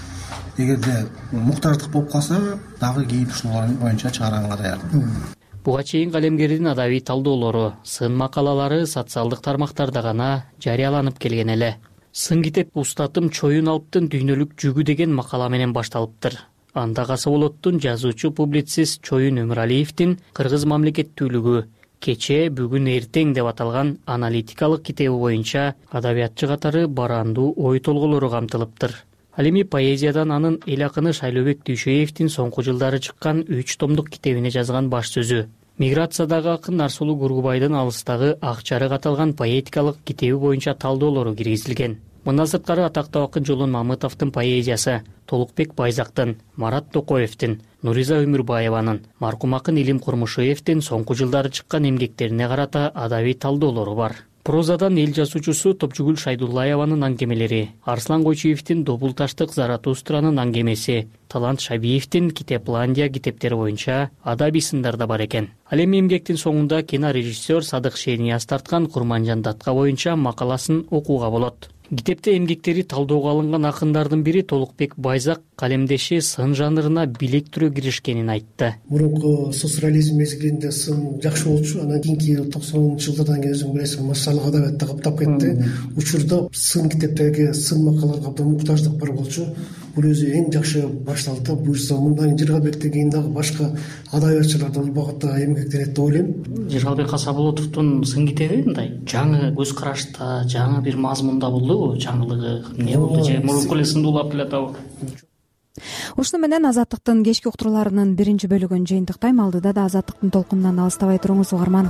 Эгерде муктаждык болуп калса, дагы кийин ушул боюнча чыгарганга даярмын. Буга чейин калемгердин адабий талдоолору, сын макалалары социалдык тармактарда гана жарыяланып келген эле. Сын китеп Устатым Чоюн Алптын дүйнөлүк жүгү деген макала менен башталыптыр. Анда Касаболоттун жазуучу публицист Чоюн Өмүралиевдин кыргыз мамлекеттүүлүгү кече, бүгүн, эртең деп аталган аналитикалык китеби боюнча адабиятчы катары барандуу ой толголору камтылыптыр. Ал эми поэзиядан анын эл акыны Шайлообек Дүйшөевдин соңку жылдары чыккан үч томдук китебине жазган баш сөзү. Миграциядагы акын Нарсулуу Гургубайдын Алыстагы ак чарык аталган поэтикалык китеби боюнча талдоолору киргизилген. Мындан сырткары атактуу акын Жолон Мамытовдун поэзиясы, Толукбек Байзактын, Марат Токоевдин, Нуриза Өмүрбаеванын, маркум акын Илим Курмушевдин соңку жылдары чыккан эмгектерине карата адабий талдоолору бар. Прозадан эл жазуучусу Топчугүл Шайдуллаеванын аңгемелери, Арслан Койчуевдин Добулташтык Заратустранын аңгемеси, Талант Шабиевдин Китепландия китептери боюнча адабий сындар да бар экен. Ал эми эмгектин соңунда кинорежиссер Садык Шениас тарткан Курманжан Датка боюнча макаласын окууга болот. китепте эмгектери талоого алынган акындардын бири Толукбек Байзак калемдеши сын жанрына билектирүү киришкенин айтты. Мурунку социализм мезгилинде сын жакшы болчу, анан кийинки токсонунчу жылдардан кийин өзүң билесиң, массалык адабиятта каптап кетти. Учурда сын китептерге, сын макалаларга абдан муктаждык бар болчу. Бул өзү эң жакшы башталды. Буюрса мындан Жыргалбектен кийин дагы башка адабиятчылар да бул багытта эмгектенет деп ойлойм. Жыргалбек Касаболотовдун сын китеби мындай жаңы көз карашта, жаңы бир мазмунда болдубу? Жаңылыгы эмне болду же мурунку эле сынды улап келатабы? Ушуну менен Азаттыктын кечки уктурууларынын биринчи бөлүгүн жыйынтыктайм. Алдыда да Азаттыктын толкунунан алыстабай туруңуз угарман.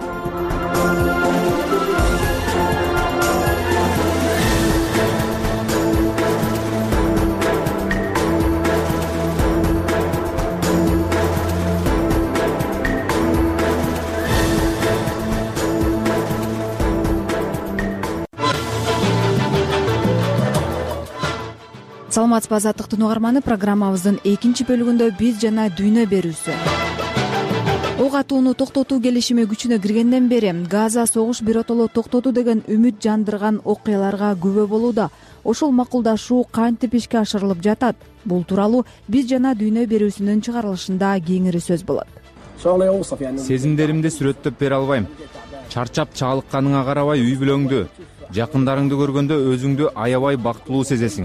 Саламатсызбы Азаттыктын угарманы, программабыздын экинчи бөлүгүндө биз жана дүйнө берүүсү. Ок атууну токтотуу келишими күчүнө киргенден бери Газа согуш биротоло токтоту деген үмүт жандырган окуяларга күбө болууда. Ошол макулдашуу кантип ишке ашырылып жатат? Бул тууралуу биз жана дүйнө берүүсүнүн чыгарылышында кеңири сөз болот. Сезимдеримди сүрөттөп бере албайм. Чарчап чалыкканыңа карабай үй бүлөңдү, жакындарыңды көргөндө өзүңдү аябай бактылуу сезесиң.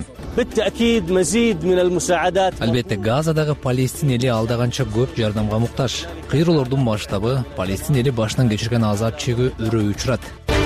Албетте, Газадагы Палестин эли алдаганча көп жардамга муктаж. Кыйроолордун баштабы Палестин эли башынан кечирген азап чегүү өрөө учурат.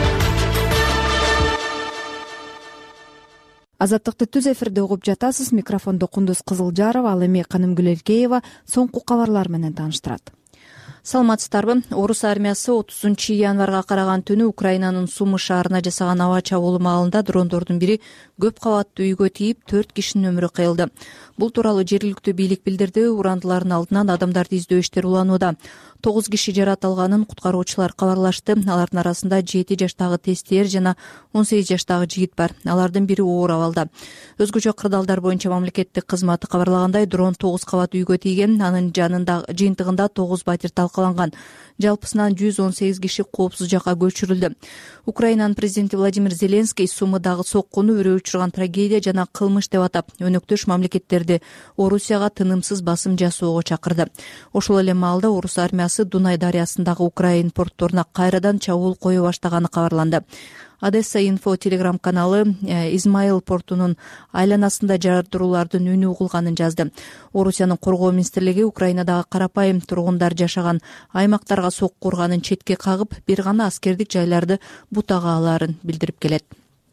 Азаттыкты түз эфирде угуп жатасыз. Микрофондо Кундуз Кызылжарова, ал эми Канымгүл Элкеева соңку кабарлар менен тааныштырат. Саламатсыздарбы? Орус армиясы отузунчу январга караган түнү Украинанын Сумы шаарына жасаган аба чабуулу маалында дрондордун бири көп кабаттуу үйгө тийип, төрт кишинин өмүрү кыйылды. Бул тууралуу жергиликтүү бийлик билдирди. Урандылардын алдынан адамдарды издөө иштери уланууда. Тогуз киши жарат алганын куткаруучулар кабарлашты. Алардын арасында жети жаштагы тестиер жана он сегиз жаштагы жигит бар. Алардын бири оор абалда. Өзгөчө кырдаалдар боюнча мамлекеттик кызматы кабарлагандай, дрон тогуз кабат үйгө тийген. Анын жанында жыйынтыгында тогуз батир талкаланган. Жалпысынан жүз он сегиз киши коопсуз жакка көчүрүлдү. Украинанын президенти Владимир Зеленский Сумыдагы соккуну өрөө учурган трагедия жана кылмыш деп атап, өнөктөш мамлекеттерди Орусияга тынымсыз басым жасоого чакырды. Ошол эле маалда Орус армиясы Дунай дарыясындагы Украин портторуна кайрадан чабуул кое баштаганы кабарланды. Одесса инфо телеграм каналы Измаил портунун айланасында жардыруулардын үнү угулганын жазды. Орусиянын коргоо министрлиги Украинадагы карапайым тургундар жашаган аймактарга сокку урганын четке кагып, бир гана аскердик жайларды бутага алаарын билдирип келет.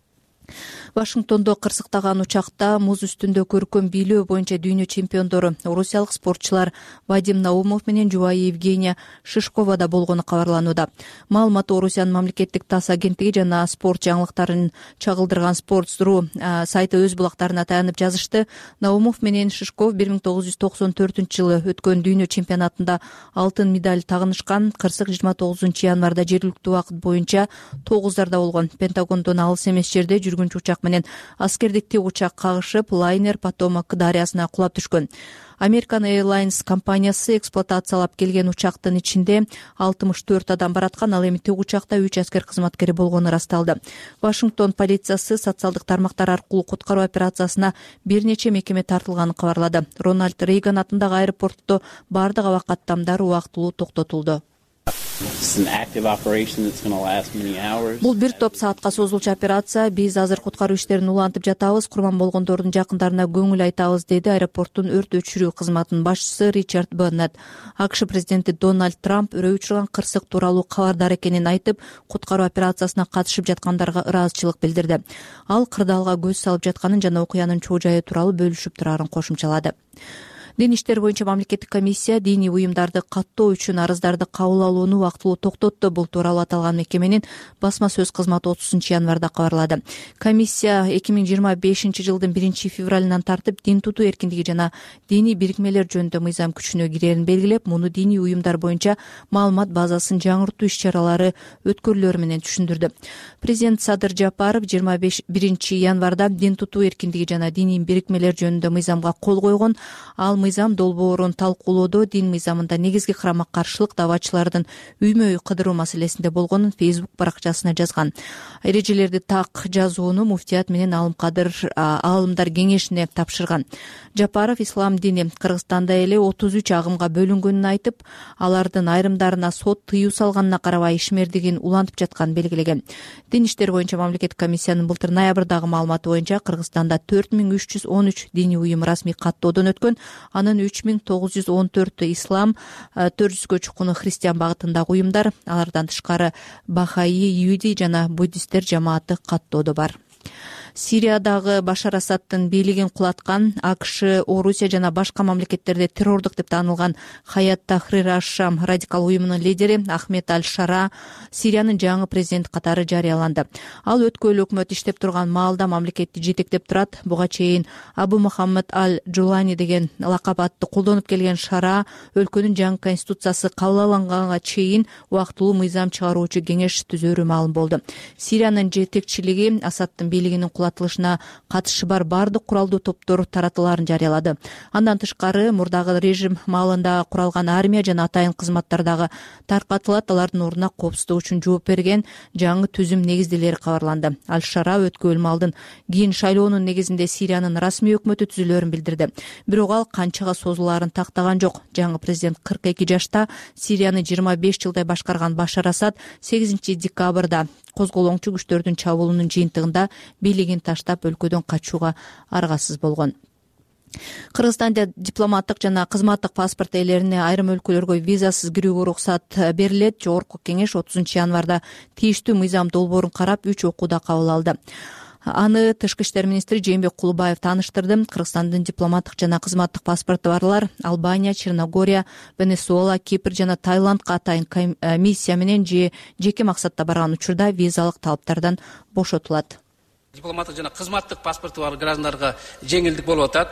Вашингтондо кырсыктаган учакта муз үстүндө көркөм бийлөө боюнча дүйнө чемпиондору орусиялык спортчулар Вадим Наумов менен жубайы Евгения Шишкова да болгону кабарланууда. Маалымат Орусиянын мамлекеттик тасс агенттиги жана спорт жаңылыктарын чагылдырган Sports.ru сайты өз булактарына таянып жазышты. Наумов менен Шишков бир миң тогуз жүз токсон төртүнчү жылы өткөн дүйнө чемпионатында алтын медаль тагынышкан. Кырсык жыйырма тогузунчу январда жергиликтүү убакыт боюнча тогуздарда болгон. Пентагондон алыс эмес жерде жүргүнчү учак менен аскердик тик учак кагышып, лайнер Потомак дарыясына кулап түшкөн. American Airlines компаниясы эксплуатациялап келген учактын ичинде алтымыш төрт адам бараткан, ал эми тик учакта үч аскер кызматкери болгону ырасталды. Вашингтон полициясы социалдык тармактар аркылуу куткаруу операциясына бир нече мекеме тартылганын кабарлады. Рональд Рейган атындагы аэропортто бардык аба каттамдар убактылуу токтотулду. Бул бир топ саатка созулчу операция. Биз азыр куткаруу иштерин улантып жатабыз, курман болгондордун жакындарына көңүл айтабыз, деди аэропорттун өрт өчүрүү кызматынын башчысы Ричард Беннет. АКШ президенти Дональд Трамп өрөө учурган кырсык тууралуу кабардар экенин айтып, куткаруу операциясына катышып жаткандарга ыраазычылык билдирди. Ал кырдаалга көз салып жатканын жана окуянын чоо жайы тууралуу бөлүшүп турарын кошумчалады. Дин иштери боюнча мамлекеттик комиссия диний уюмдарды каттоо үчүн арыздарды кабыл алууну убактылуу токтотту. Бул тууралуу аталган мекеменин басма сөз кызматы отузунчу январда кабарлады. Комиссия эки миң жыйырма бешинчи жылдын биринчи февралынан тартып дин тутуу эркиндиги жана диний бирикмелер жөнүндө мыйзам күчүнө кирерин белгилеп, муну диний уюмдар боюнча маалымат базасын жаңыртуу иш-чаралары өткөрүлөрү менен түшүндүрдү. Президент Садыр Жапаров жыйырма биринчи январда дин тутуу эркиндиги жана диний бирикмелер жөнүндө мыйзамга кол койгон. Ал мыйзам долбоорун талкуулоодо дин мыйзамында негизги карама каршылык давачылардын үймө үй кыдыруу маселесинде болгонун Facebook баракчасына жазган. Эрежелерди так жазууну муфтият менен алымкадыр аалымдар кеңешине тапшырган. Жапаров ислам дини Кыргызстанда эле отуз үч агымга бөлүнгөнүн айтып, алардын айрымдарына сот тыюу салганына карабай ишмердигин улантып жатканын белгилеген. Дин иштери боюнча мамлекеттик комиссиянын былтыр ноябрдагы маалыматы боюнча Кыргызстанда төрт миң үч жүз он үч диний уюм расмий каттоодон өткөн, анын үч миң тогуз жүз он төртү ислам, төрт жүзгө чукуну христиан багытындагы уюмдар, алардан тышкары Бахаи, Юди жана буддисттер жамааты каттоодо бар. Сириядагы Башар Асадтын бийлигин кулаткан АКШ, Орусия жана башка мамлекеттерде террордук деп таанылган Хаят Тахрир аш-Шам радикал уюмунун лидери Ахмед Аль-Шара Сириянын жаңы президенти катары жарыяланды. Ал өткөн өкмөт иштеп турган маалда мамлекетти жетектеп турат. Буга чейин Абу Мухаммад Аль-Джулани деген лакап атты колдонуп келген Шара өлкөнүн жаңы конституциясы кабылданганга чейин убактылуу мыйзам чыгаруучу кеңеш түзөөрү маалым болду. Сириянын жетекчилиги Асадтын бийлигинин кулатылышына катышы бар бардык куралдуу топтор таратыларын жарыялады. Андан тышкары мурдагы режим маалында куралган армия жана атайын кызматтардагы таркатылат, алардын ордуна коопсуздук үчүн жооп берген жаңы түзүм негиздүүлери кабарланды. Аль-Шара өткөн маалдын кийин шайлоонун негизинде Сириянын расмий өкмөтү түзүлөрүн билдирди. Бирок ал канчага созулаарын тактаган жок. Жаңы президент кырк эки жашта. Сирияны жыйырма беш жылдай башкарган Башар Асад сегизинчи декабрда козголоңчу күчтөрдүн чабуулунун жыйынтыгында бийлигин таштап өлкөдөн качууга аргасыз болгон. Кыргызстанда дипломаттык жана кызматтык паспорт ээлерине айрым өлкөлөргө визасыз кирүүгө уруксат берилет. Жогорку кеңеш отузунчу январда тийиштүү мыйзам долбоорун карап үч окууда кабыл алды. Аны Тышкы иштер министри Жээнбек Кулубаев тааныштырды. Кыргызстандын дипломаттык жана кызматтык паспорту барлар Албания, Черногория, Венесуэла, Кипр жана Таиландка атайын миссия менен же жеке максатта барган учурда визалык талаптардан бошотулат. Дипломаттык жана кызматтык паспорту бар граждандарга жеңилдик болуп атат.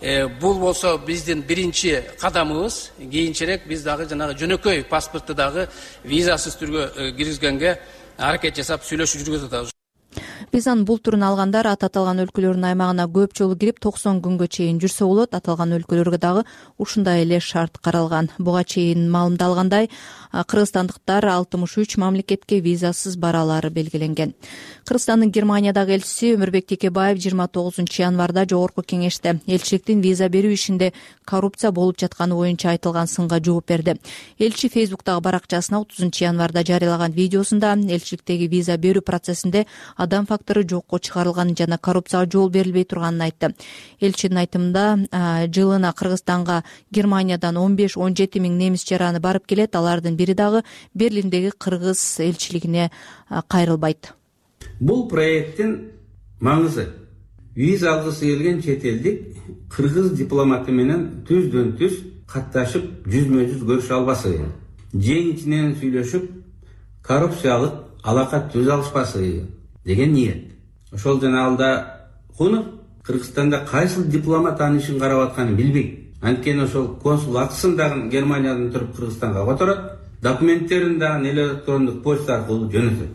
Бул болсо биздин биринчи кадамыбыз. Кийинчерээк биз дагы жанагы жөнөкөй паспорту дагы визасыз түргө киргизгенге аракет жасап сүйлөшүү жүргүзүп атабыз. Визанын бул түрүн алгандар ат аталган өлкөлөрдүн аймагына көп жолу кирип токсон күнгө чейин жүрсө болот. Аталган өлкөлөргө дагы ушундай эле шарт каралган. Буга чейин маалымдалгандай, кыргызстандыктар алтымыш үч мамлекетке визасыз бара алары белгиленген. Кыргызстандын Германиядагы элчиси Өмүрбек Текебаев жыйырма тогузунчу январда жогорку кеңеште элчиликтин виза берүү ишинде коррупция болуп жатканы боюнча айтылган сынга жооп берди. Элчи Фейсбуктагы баракчасына отузунчу январда жарыялаган видеосунда элчиликтеги виза берүү процессинде адам фактору жокко чыгарылганын жана коррупцияга жол берилбей турганын айтты. Элчинин айтымында жылына Кыргызстанга Германиядан он беш он жети миң немис жараны барып келет. Алардын бири дагы Берлиндеги кыргыз элчилигине кайрылбайт. Бул проекттин маңызы виза алгысы келген чет элдик кыргыз дипломаты менен түздөн түз катташып жүзмө жүз көрүшө албасы, жеңичинен сүйлөшүп коррупциялык алака түзө алышпасы деген ниет. Ошол жаналда куну Кыргызстанда кайсыл дипломат анын ишин карап атканын билбейт. Анткени ошол консул акысын дагы Германиядан туруп Кыргызстанга которот, документтерин дагы электрондук почта аркылуу жөнөтөт.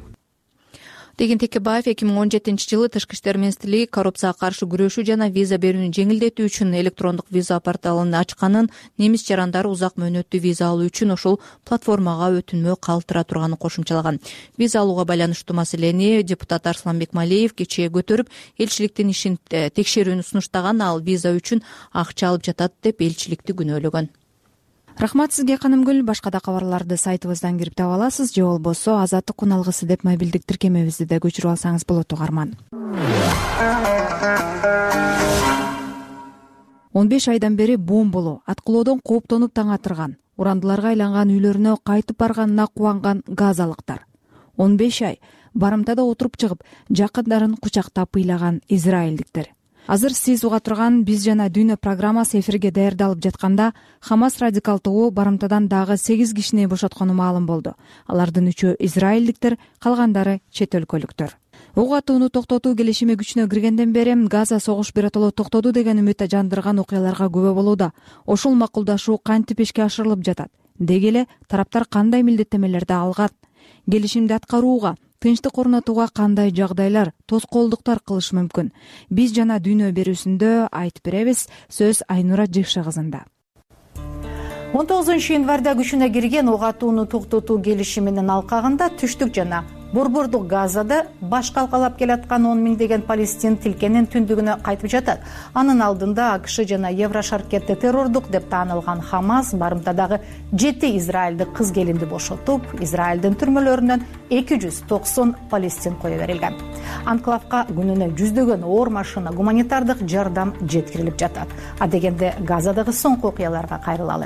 Деген Текебаев эки миң он жетинчи жылы Тышкы иштер министрлиги коррупцияга каршы күрөшүү жана виза берүүнү жеңилдетүү үчүн электрондук виза порталын ачканын, немис жарандары узак мөөнөттүү виза алуу үчүн ошол платформага өтүнмө калтыра турганын кошумчалаган. Виза алууга байланыштуу маселени депутат Арсланбек Малиев кечээ көтөрүп, элчиликтин ишин текшерүүнү сунуштаган. Ал виза үчүн акча алып жатат деп элчиликти күнөөлөгөн. Рахмат сизге Канымгүл. Башка да кабарларды сайтыбыздан кирип таба аласыз. Же болбосо Азаттык куналгысы деп мобилдик тиркемебизди да көчүрүп алсаңыз болот угарман. он беш айдан бери бомбалоо, аткылоодон кооптонуп таң атырган, урандыларга айланган үйлөрүнө кайтып барганына кубанган газалыктар. он беш ай барымтада отуруп чыгып, жакындарын кучактап ыйлаган израилдиктер. Азыр сиз уга турган Биз жана Дүйнө программасы эфирге даярдалып жатканда Хамас радикал тобу барымтадан дагы сегиз кишини бошоткону маалым болду. Алардын үчөө израилдиктер, калгандары чет өлкөлүктөр. Ок атууну токтотуу келишими күчүнө киргенден бери Газа согуш биротоло токтоду деген үмүт жандырган окуяларга күбө болууда. Ошол макулдашуу кантип ишке ашырылып жатат? Деги эле тараптар кандай милдеттемелерди алган? Келишимди аткарууга тынчтык орнотууга кандай жагдайлар, тоскоолдуктар кылышы мүмкүн? Биз жана дүйнө берүүсүндө айтып беребиз. Сөз Айнура Жыкша кызында. он тогузунчу январда күчүнө кирген ок атууну токтотуу келишиминин алкагында түштүк жана борбордук Газада баш калкалап келаткан он миңдеген палестин тилкенин түндүгүнө кайтып жатат. Анын алдында АКШ жана Еврошаркетте террордук деп таанылган Хамас барымтадагы жети израилдик кыз келинди бошотуп, Израилдин түрмөлөрүнөн эки жүз токсон палестин кое берилген. Анклавка күнүнө жүздөгөн оор машина гуманитардык жардам жеткирилип жатат. А дегенде Газадагы соңку окуяларга кайрылалы.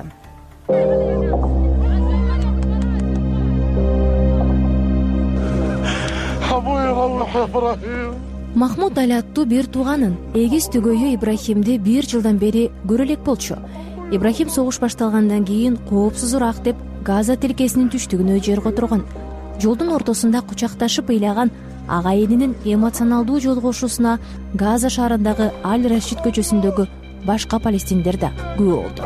Махмуд Али аттуу бир тууганын эгиз түгөйү Ибрахимди бир жылдан бери көрө элек болчу. Ибрахим согуш башталгандан кийин коопсузураак деп Газа тилкесинин түштүгүнө жер которгон. Жолдун ортосунда кучакташып ыйлаган агайынынын эмоционалдуу жолугушуусуна Газа шаарындагы Аль-Рашид көчөсүндөгү башка палестиндер да күбө болду.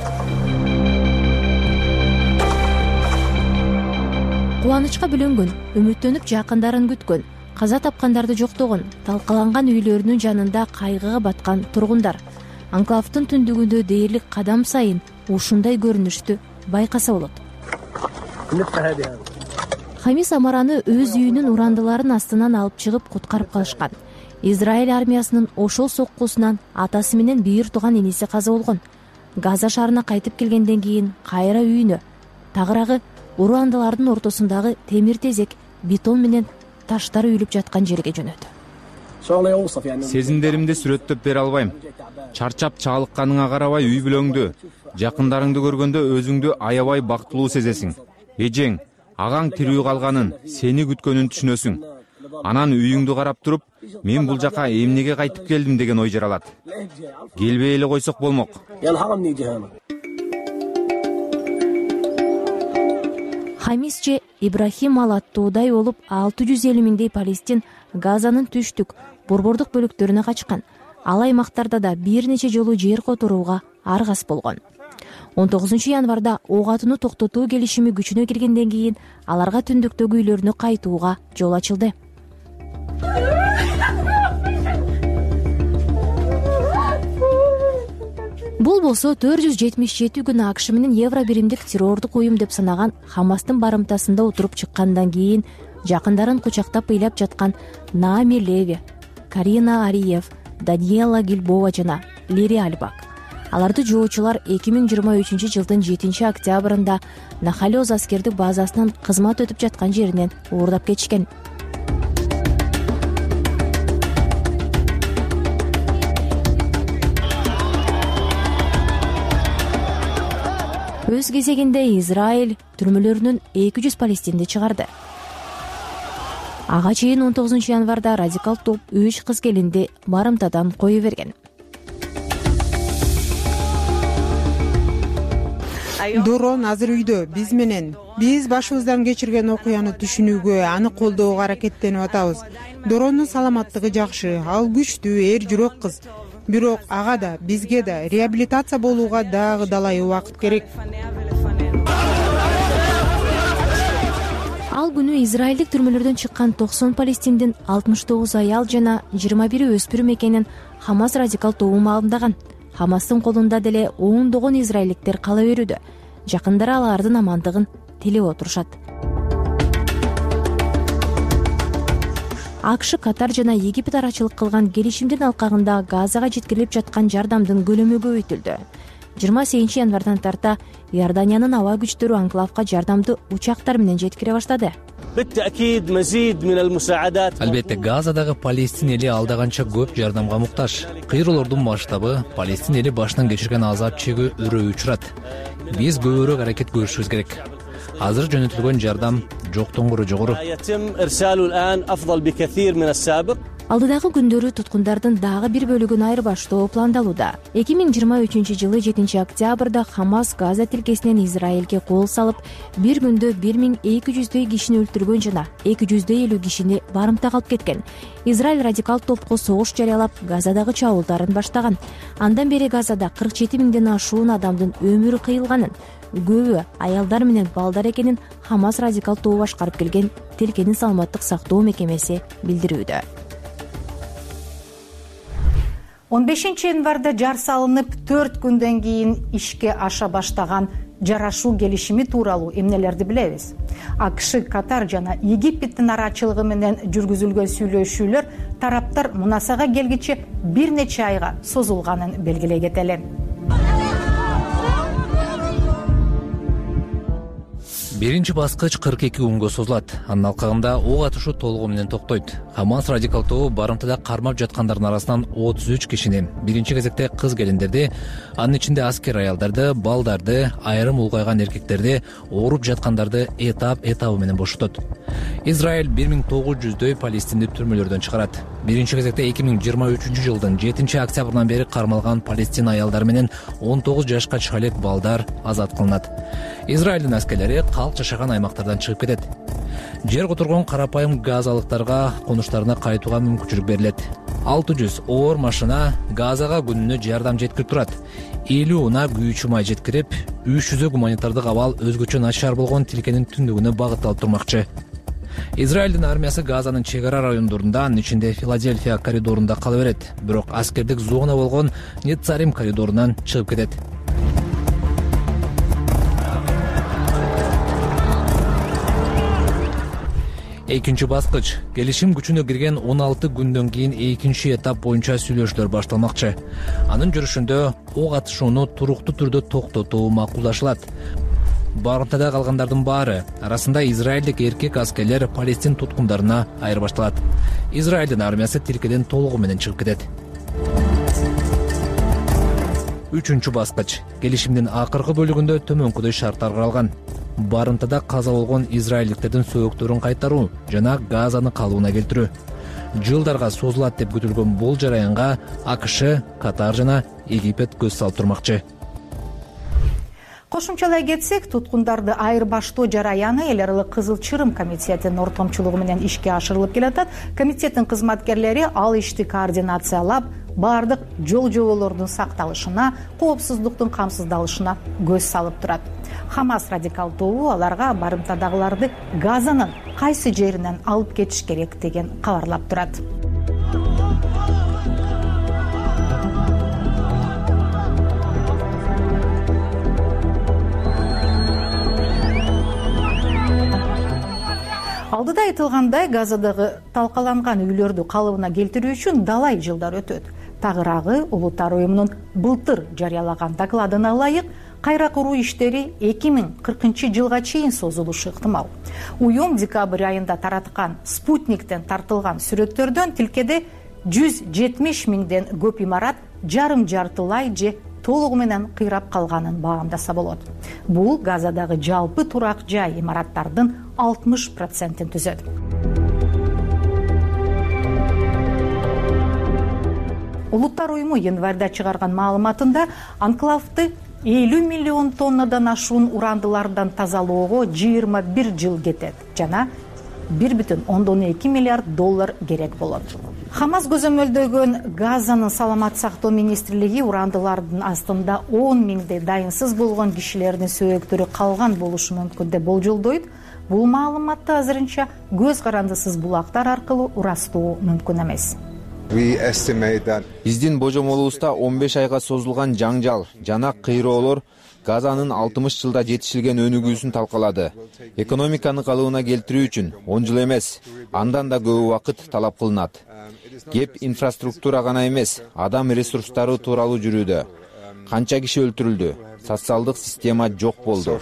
Кубанычка бөлөнгөн, үмүттөнүп жакындарын күткөн, каза тапкандарды жоктогон, талкаланган үйлөрүнүн жанында кайгыга баткан тургундар. Анклавдын түндүгүндө дээрлик кадам сайын ушундай көрүнүштү байкаса болот. Хамис Амараны өз үйүнүн урандыларын астынан алып чыгып куткарып калышкан. Израиль армиясынын ошол соккусунан атасы менен бир тууган иниси каза болгон. Газа шаарына кайтып келгенден кийин кайра үйүнө, тагыраагы урандылардын ортосундагы темир тезек, бетон менен таштар үйүлүп жаткан жерге жөнөдү. Сезимдеримди сүрөттөп бере албайм. Чарчап чалыкканыңа карабай үй бүлөңдү, жакындарыңды көргөндө өзүңдү аябай бактылуу сезесиң. Эжең, агаң тирүү калганын, сени күткөнүн түшүнөсүң. Анан үйүңдү карап туруп, мен бул жака эмнеге кайтып келдим деген ой жаралат. Келбей эле койсок болмок. Хамис же Ибрахим ал аттуудай болуп алты жүз элүү миңдей палестин Газанын түштүк, борбордук бөлүктөрүнө качкан. Ал аймактарда да бир нече жолу жер которууга аргас болгон. он тогузунчу январда ок атууну токтотуу келишими күчүнө киргенден кийин аларга түндүктөгү үйлөрүнө кайтууга жол ачылды. Бул болсо төрт жүз жетимиш жети күн АКШ менен евро биримдик террордук уюм деп санаган Хамастын барымтасында отуруп чыккандан кийин жакындарын кучактап ыйлап жаткан Наами Леви, Карина Ариев, Даниэла Гильбова жана Лири Альбак. Аларды жоочулар эки миң жыйырма үчүнчү жылдын жетинчи октябрында Нахалёз аскердик базасынан кызмат өтүп жаткан жеринен уурдап кетишкен. Өз кезегинде Израиль түрмөлөрүнөн эки жүз палестинди чыгарды. Ага чейин он тогузунчу январда радикал топ үч кыз келинди барымтадан кое берген. Дорон азыр үйдө биз менен. Биз башыбыздан кечирген окуяны түшүнүүгө, аны колдоого аракеттенип атабыз. Доронун саламаттыгы жакшы, ал күчтүү, эр жүрөк кыз. Бирок ага да, бизге да реабилитация болууга дагы далай убакыт керек. Ал күнү израилдик түрмөлөрдөн чыккан токсон палестиндин алтымыш тогуз аял жана жыйырма бири өспүрүм экенин Хамас радикал тобу маалымдаган. Хамастын колунда деле ондогон израилдиктер кала берүүдө. Жакындары алардын амандыгын тилеп отурушат. АКШ, Катар жана Египет арачылык кылган келишимдин алкагында Газага жеткирилип жаткан жардамдын көлөмү көбөйтүлдү. жыйырма сегизинчи январдан тарта Иорданиянын аба күчтөрү анклавка жардамды учактар менен жеткире баштады. Албетте, Газадагы палестин эли алдаганча көп жардамга муктаж. Кыйроолордун масштабы, палестин эли башынан кечирген азап чегүү өрөө учурат. Биз көбүрөөк аракет көрүшүбүз керек. Азыр жөнөтүлгөн жардам жоктон көрө жогору. алдыдагы күндөрү туткундардын дагы бир бөлүгүн айырбаштоо пландалууда. эки миң жыйырма үчүнчү жылы жетинчи октябрда Хамас Газа тилкесинен Израилге кол салып, бир күндө бир миң эки жүздөй кишини өлтүргөн жана эки жүздөй элүү кишини барымтага алып кеткен. Израиль радикал топко согуш жарыялап, Газадагы чабуулдарын баштаган. Андан бери Газада кырк жети миңден ашуун адамдын өмүрү кыйылганын, көбү аялдар менен балдар экенин Хамас радикал тобу башкарып келген тилкенин саламаттык сактоо мекемеси билдирүүдө. он бешинчи январда жар салынып, төрт күндөн кийин ишке аша баштаган жарашуу келишими тууралуу эмнелерди билебиз? АКШ, Катар жана Египеттин арачылыгы менен жүргүзүлгөн сүйлөшүүлөр тараптар мунасага келгиче бир нече айга созулганын белгилей кетели. биринчи баскыч кырк эки күнгө созулат. Анын алкагында ок атышуу толугу менен токтойт. Хамас радикал тобу барымтада кармап жаткандардын арасынан отуз үч кишини, биринчи кезекте кыз келиндерди, анын ичинде аскер аялдарды, балдарды, айрым улгайган эркектерди, ооруп жаткандарды этап этабы менен бошотот. Израиль бир миң тогуз жүздөй палестинди түрмөлөрдөн чыгарат. Биринчи кезекте эки миң жыйырма үчүнчү жылдын жетинчи октябрынан бери кармалган палестин аялдары менен он тогуз жашка чыкка элек балдар азат кылынат. Израилдин аскерлери калк жашаган аймактардан чыгып кетет. Жер которгон карапайым газалыктарга конуштарына кайтууга мүмкүнчүлүк берилет. алты жүз оор машина Газага күнүнө жардам жеткирип турат. элүү уна күйүүчү май жеткирип, үч жүзөө гуманитардык абал өзгөчө начар болгон тилкенин түндүгүнө багытталып турмакчы. Израилдин армиясы Газанын чек ара райондорунда, анын ичинде Филадельфия коридорунда кала берет. Бирок аскердик зона болгон Нецарим коридорунан чыгып кетет. Экинчи баскыч келишим күчүнө кирген он алты күндөн кийин экинчи этап боюнча сүйлөшүүлөр башталмакчы. Анын жүрүшүндө ок атышууну туруктуу түрдө токтотуу макулдашылат. Барымтада калгандардын баары, арасында израилдик эркек аскерлер палестин туткундарына айырбашталат. Израилдин армиясы тилкеден толугу менен чыгып кетет. Үчүнчү баскыч келишимдин акыркы бөлүгүндө төмөнкүдөй шарттар каралган. Барымтада каза болгон израилдиктердин сөөктөрүн кайтаруу жана Газаны калыбына келтирүү. Жылдарга созулат деп күтүлгөн бул жараянга АКШ, Катар жана Египет көз салып турмакчы. Кошумчалай кетсек, туткундарды айырбаштоо жараяны эл аралык Кызыл Чырым комитетинин ортомчулугу менен ишке ашырылып келатат. Комитеттин кызматкерлери ал ишти координациялап, бардык жол жоболордун сакталышына, коопсуздуктун камсыздалышына көз салып турат. Хамас радикал тобу аларга барымтадагыларды Газанын кайсы жеринен алып кетиш керек деген кабарлап турат. Алдыда айтылгандай, Газадагы талкаланган үйлөрдү калыбына келтирүү үчүн далай жылдар өтөт. Тагыраагы Улуттар уюмунун былтыр жарыялаган докладына ылайык, кайра куруу иштери эки миң кыркынчы жылга чейин созулушу ыктымал. Уюм декабрь айында тараткан спутниктен тартылган сүрөттөрдөн тилкеде жүз жетимиш миңден көп имарат жарым жартылай же толугу менен кыйрап калганын баамдаса болот. Бул Газадагы жалпы турак жай имараттардын алтымыш процентин түзөт. Улуттар уюму январда чыгарган маалыматында анклавды элүү миллион тоннадан ашуун урандылардан тазалоого жыйырма бир жыл кетет жана бир бүтүн ондон эки миллиард доллар керек болот. Хамас көзөмөлдөгөн Газанын саламат сактоо министрлиги урандылардын астында он миңдей дайынсыз болгон кишилердин сөөктөрү калган болушу мүмкүн деп болжолдойт. Бул маалыматты азырынча көз карандысыз булактар аркылуу ырастоо мүмкүн эмес. Биздин божомолубузда он беш айга созулган жаңжал жана кыйроолор Газанын алтымыш жылда жетишилген өнүгүүсүн талкалады. Экономиканы калыбына келтирүү үчүн он жыл эмес, андан да көп убакыт талап кылынат. Кеп инфраструктура гана эмес, адам ресурстары тууралуу жүрүүдө. Канча киши өлтүрүлдү? Социалдык система жок болду.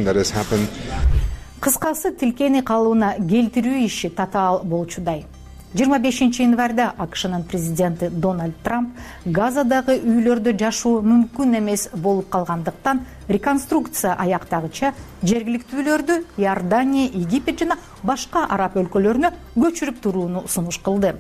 Кыскасы, тилкени калыбына келтирүү иши татаал болчудай. жыйырма бешинчи январда акшнын президенти Дональд Трамп Газадагы үйлөрдө жашоо мүмкүн эмес болуп калгандыктан реконструкция аяктагыча жергиликтүүлөрдү Иордания, Египет жана башка араб өлкөлөрүнө көчүрүп турууну сунуш кылды.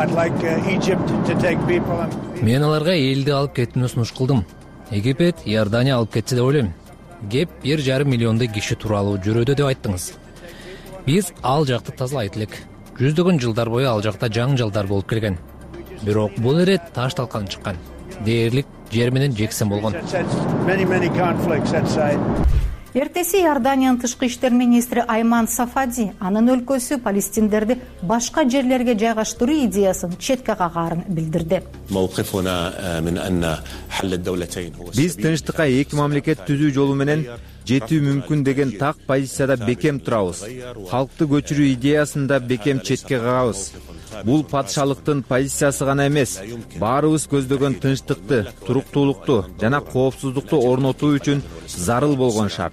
Мен аларга элди алып кетүүнү сунуш кылдым. Египет, Иордания алып кетсе деп ойлойм. Кеп бир жарым миллиондой киши тууралуу жүрөдө деп айттыңыз. Биз ал жакты тазалайт элек. Жүздөгөн жылдар бою ал жакта жаңжалдар болуп келген. Бирок бул ирет таш талкан чыккан. Дээрлик жер менен жексен болгон. Эртеси Иорданиянын тышкы иштер министри Айман Сафади анын өлкөсү палестиндерди башка жерлерге жайгаштыруу идеясын четке кагаарын билдирди. Биз тынчтыкка эки мамлекет түзүү жолу менен жетүү мүмкүн деген так позицияда бекем турабыз. Халкты көчүрүү идеясын да бекем четке кагабыз. Бул патшалыктын позициясы гана эмес, баарыбыз көздөгөн тынчтыкты, туруктуулукту жана коопсуздукту орнотуу үчүн зарыл болгон шарт.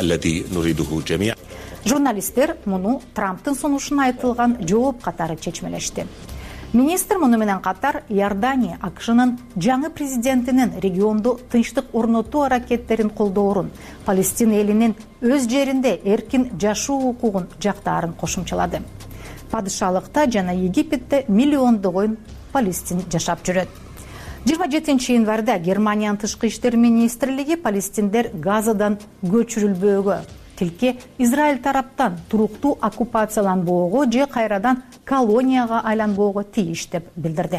Журналисттер муну Трамптын сунушуна айтылган жооп катары чечмелешти. Министр муну менен катар Иордания акшнын жаңы президентинин региондо тынчтык орнотуу аракеттерин колдоорун, Палестина элинин өз жеринде эркин жашоо укугун жактаарын кошумчалады. Падышалыкта жана Египетте миллиондогон палестин жашап жүрөт. жыйырма жетинчи январда Германиянын тышкы иштер министрлиги палестиндер Газадан көчүрүлбөөгө, тилке Израиль тараптан туруктуу оккупацияланбоого же кайрадан колонияга айланбоого тийиш деп билдирди.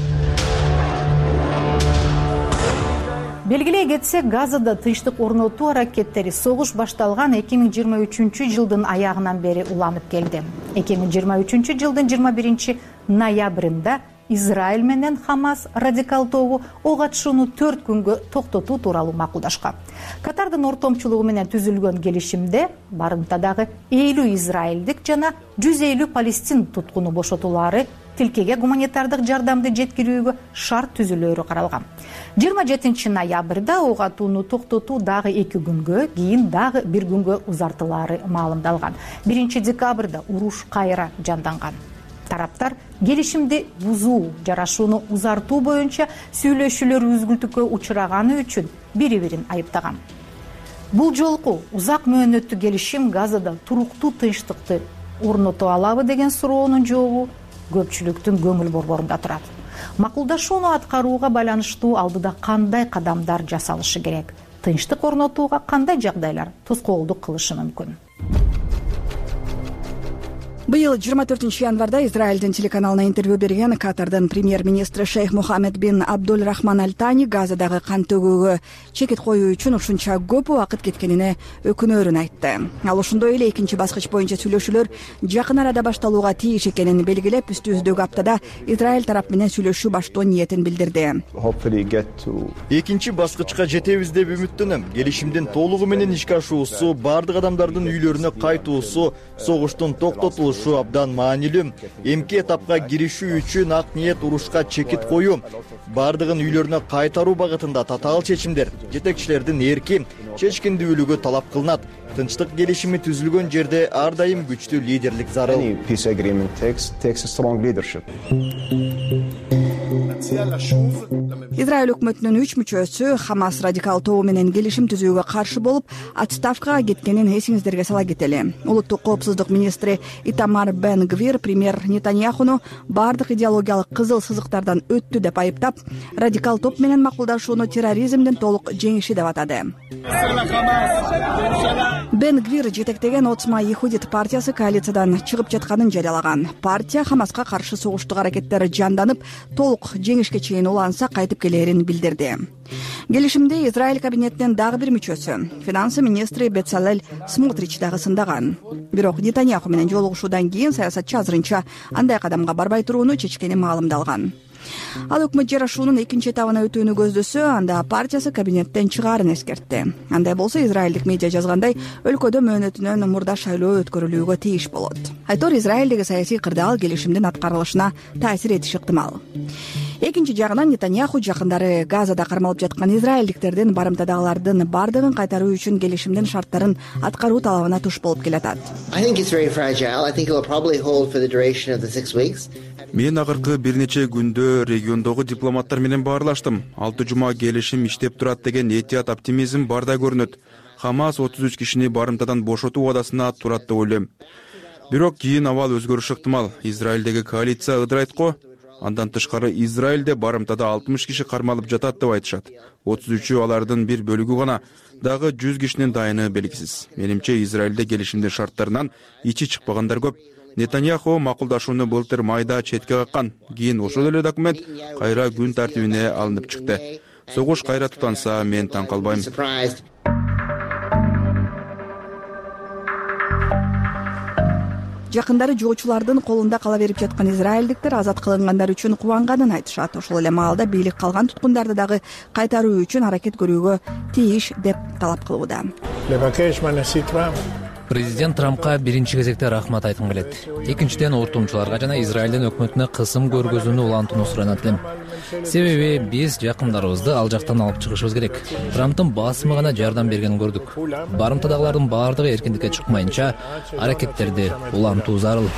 Белгилей кетсек, Газада тынчтык орнотуу аракеттери согуш башталган эки миң жыйырма үчүнчү жылдын аягынан бери уланып келди. эки миң жыйырма үчүнчү жылдын жыйырма биринчи ноябрында Израиль менен Хамас радикал тобу ок атышууну төрт күнгө токтотуу тууралуу макулдашкан. Катардын ортомчулугу менен түзүлгөн келишимде барымтадагы элүү израилдик жана жүз элүү палестин туткуну бошотуулары тилкеге гуманитардык жардамды жеткирүүгө шарт түзүлөөрү каралган. жыйырма жетинчи ноябрда ок атууну токтотуу дагы эки күнгө, кийин дагы бир күнгө узартылаары маалымдалган. биринчи декабрда уруш кайра жанданган. Тараптар келишимди бузуу, жарашууну узартуу боюнча сүйлөшүүлөр үзгүлтүккө учураганы үчүн бири-бирин айыптаган. Бул жолку узак мөөнөттүү келишим Газада туруктуу тынчтыкты орното алабы деген суроонун жообу көпчүлүктүн көңүл борборунда турат. Макулдашууну аткарууга байланыштуу алдыда кандай кадамдар жасалышы керек? Тынчтык орнотууга кандай жагдайлар тоскоолдук кылышы мүмкүн? Быйыл жыйырма төртүнчү январда Израилдин телеканалына интервью берген Катардын премьер-министри Шейх Мухаммед бин Абдул Рахман Аль Тани Газадагы кан төгүүгө чекит коюу үчүн ушунча көп убакыт кеткенине өкүнөөрүн айтты. Ал ошондой эле экинчи баскыч боюнча сүйлөшүүлөр жакын арада башталууга тийиш экенин белгилеп, үстүбүздөгү аптада Израиль тарап менен сүйлөшүү баштоо ниетин билдирди. Экинчи баскычка жетебиз деп үмүттөнөм. Келишимдин толугу менен ишке ашуусу, бардык адамдардын үйлөрүнө кайтуусу, согуштун токтотулушу абдан маанилүү. Эмки этапка киришүү үчүн ак ниет урушка чекит коюу, бардыгын үйлөрүнө кайтаруу багытында татаал чечимдер, жетекчилердин эрки, чечкиндүүлүгү талап кылынат. Тынчтык келишими түзүлгөн жерде ар дайым күчтүү лидерлик зарыл. Израиль өкмөтүнүн үч мүчөсү Хамас радикал тобу менен келишим түзүүгө каршы болуп, отставкага кеткенин эсиңиздерге сала кетели. Улуттук коопсуздук министри Итамар Бен Гвир премьер Нетаньяхуну бардык идеологиялык кызыл сызыктардан өттү деп айыптап, радикал топ менен макулдашууну терроризмдин толук жеңиши деп атады. Бен Гвир жетектеген Отсма Ихудит партиясы коалициядан чыгып жатканын жарыялаган. Партия Хамаска каршы согуштук аракеттер жанданып, толук жеңишке чейин уланса кайтып келерин билдирди. Келишимде Израиль кабинетинин дагы бир мүчөсү, финансы министри Бецалель Смотрич дагы сындаган. Бирок Нетаньяху менен жолугушуудан кийин саясатчы азырынча андай кадамга барбай турууну чечкени маалымдалган. Ал өкмөт жарашуунун экинчи этабына өтүүнү көздөсө, анда партиясы кабинеттен чыгаарын эскертти. Андай болсо Израилдик медиа жазгандай, өлкөдө мөөнөтүнөн мурда шайлоо өткөрүлүүгө тийиш болот. Айтор Израилдеги саясий кырдаал келишимдин аткарылышына таасир этиши ыктымал. экинчи жагынан Нетаньяху жакындары Газада кармалып жаткан израилдиктердин барымтадагылардын бардыгын кайтаруу үчүн келишимдин шарттарын аткаруу талабына туш болуп келатат. Мен акыркы бир нече күндө региондогу дипломаттар менен баарлаштым. Алты жума келишим иштеп турат деген этият оптимизм барда көрүнөт. Хамас отуз үч кишини барымтадан бошотуу убадасына турат деп ойлойм. Бирок кийин абал өзгөрүшү ыктымал. Израилдеги коалиция ыдырайт го. Андан тышкары Израилде барымтада алтымыш киши кармалып жатат деп айтышат. отуз үчү алардын бир бөлүгү гана, дагы жүз кишинин дайыны белгисиз. Менимче Израилде келишимдин шарттарынан ичи чыкпагандар көп. Нетаньяху макулдашууну былтыр майда четке каккан. Кийин ошол эле документ кайра күн тартибине алынып чыкты. Согуш кайра тутанса, мен таң калбайм. Жакындары жоочулардын колунда кала берип жаткан израилдиктер азат кылынгандар үчүн кубанганын айтышат. Ошол эле маалда бийлик калган туткундарды дагы кайтаруу үчүн аракет көрүүгө тийиш деп талап кылууда. Президент Трампка биринчи кезекте рахмат айткым келет. Экинчиден ортомчуларга жана Израилдин өкмөтүнө кысым көргөзүүнү улантууну суранат элем. Себеби биз жакындарыбызды ал жактан алып чыгышыбыз керек. Трамптын басымы гана жардам бергенин көрдүк. Барымтадагылардын баардыгы эркиндикке чыкмайынча аракеттерди улантуу зарыл.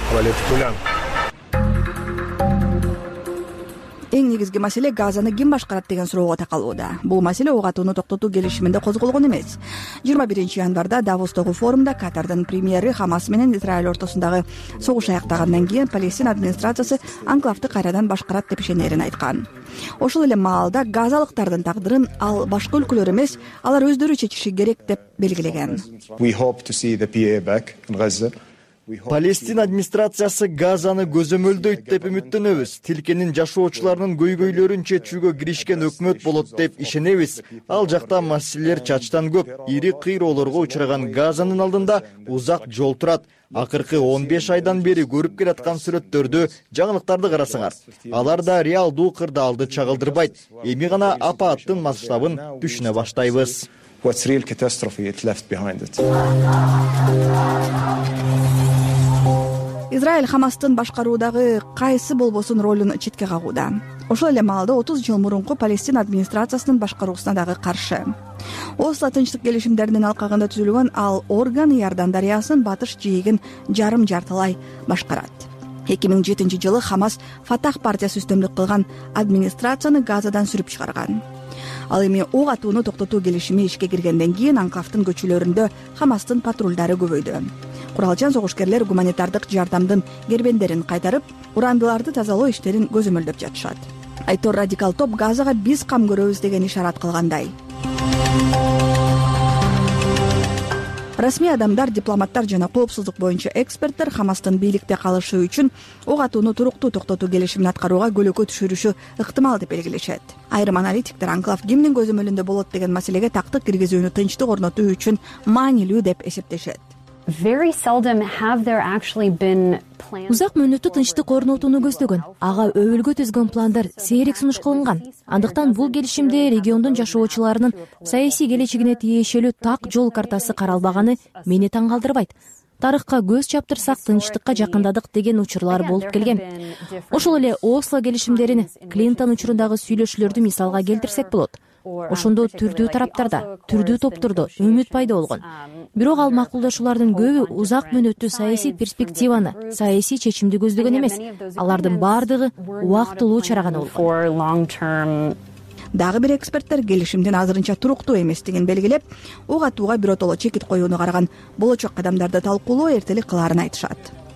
Эң негизги маселе Газаны ким башкарат деген суроого такалууда. Бул маселе ок атууну токтотуу келишиминде козголгон эмес. жыйырма биринчи январда Давостогу форумда Катардын премьери Хамас менен Израиль ортосундагы согуш аяктагандан кийин Палестин администрациясы анклавды кайрадан башкарат деп ишенерин айткан. Ошол эле маалда газалыктардын тагдырын ал башка өлкөлөр эмес, алар өздөрү чечиши керек деп белгилеген. Палестин администрациясы Газаны көзөмөлдөйт деп үмүттөнөбүз. Тилкенин жашоочуларынын көйгөйлөрүн чечүүгө киришкен өкмөт болот деп ишенебиз. Ал жакта маселелер чачтан көп. Ири кыйроолорго учураган Газанын алдында узак жол турат. Акыркы он беш айдан бери көрүп келаткан сүрөттөрдү, жаңылыктарды карасаңар. Алар да реалдуу кырдаалды чагылдырбайт. Эми гана апаттын масштабын түшүнө баштайбыз. What's real catastrophe it left behind it. Израиль Хамастын башкаруудагы кайсы болбосун ролун четке кагууда. Ошол эле маалда отуз жыл мурунку Палестин администрациясынын башкаруусуна дагы каршы. Осло тынчтык келишимдеринин алкагында түзүлгөн ал орган Иордан дарыясынын батыш жээгин жарым жартылай башкарат. эки миң жетинчи жылы Хамас Фатах партиясы үстөмдүк кылган администрацияны Газадан сүрүп чыгарган. Ал эми ок атууну токтотуу келишими ишке киргенден кийин анклавдын көчөлөрүндө Хамастын патрулдары көбөйдү. Куралчан согушкерлер гуманитардык жардамдын кербендерин кайтарып, урандыларды тазалоо иштерин көзөмөлдөп жатышат. Айтор радикал топ Газага биз кам көрөбүз деген ишарат кылгандай. Расмий адамдар, дипломаттар жана коопсуздук боюнча эксперттер Хамастын бийликте калышы үчүн ок атууну туруктуу токтотуу келишимин аткарууга көлөкө түшүрүшү ыктымал деп белгилешет. Айрым аналитиктер анклав кимдин көзөмөлүндө болот деген маселеге тактык киргизүүнү тынчтык орнотуу үчүн маанилүү деп эсептешет. Узак мөөнөттүү тынчтык орнотууну көздөгөн, ага өбөлгө түзгөн пландар сейрек сунуш кылынган. Андыктан бул келишимде региондун жашоочуларынын саясий келечегине тиешелүү так жол картасы каралбаганы мени таң калтырбайт. Тарыхка көз чаптырсак, тынчтыкка жакындадык деген учурлар болуп келген. Ошол эле Осло келишимдерин, Клинтон учурундагы сүйлөшүүлөрдү мисалга келтирсек болот. Ошондо түрдүү тараптарда, түрдүү топтордо үмүт пайда болгон. Бирок ал макулдашуулардын көбү узак мөөнөттүү саясий перспективаны, саясий чечимди көздөгөн эмес. Алардын баардыгы убактылуу чара гана болгон. Дагы бир эксперттер келишимдин азырынча туруктуу эместигин белгилеп, ок атууга биротоло чекит коюуну караган болочок кадамдарды талкуулоо эртелик кылаарын айтышат.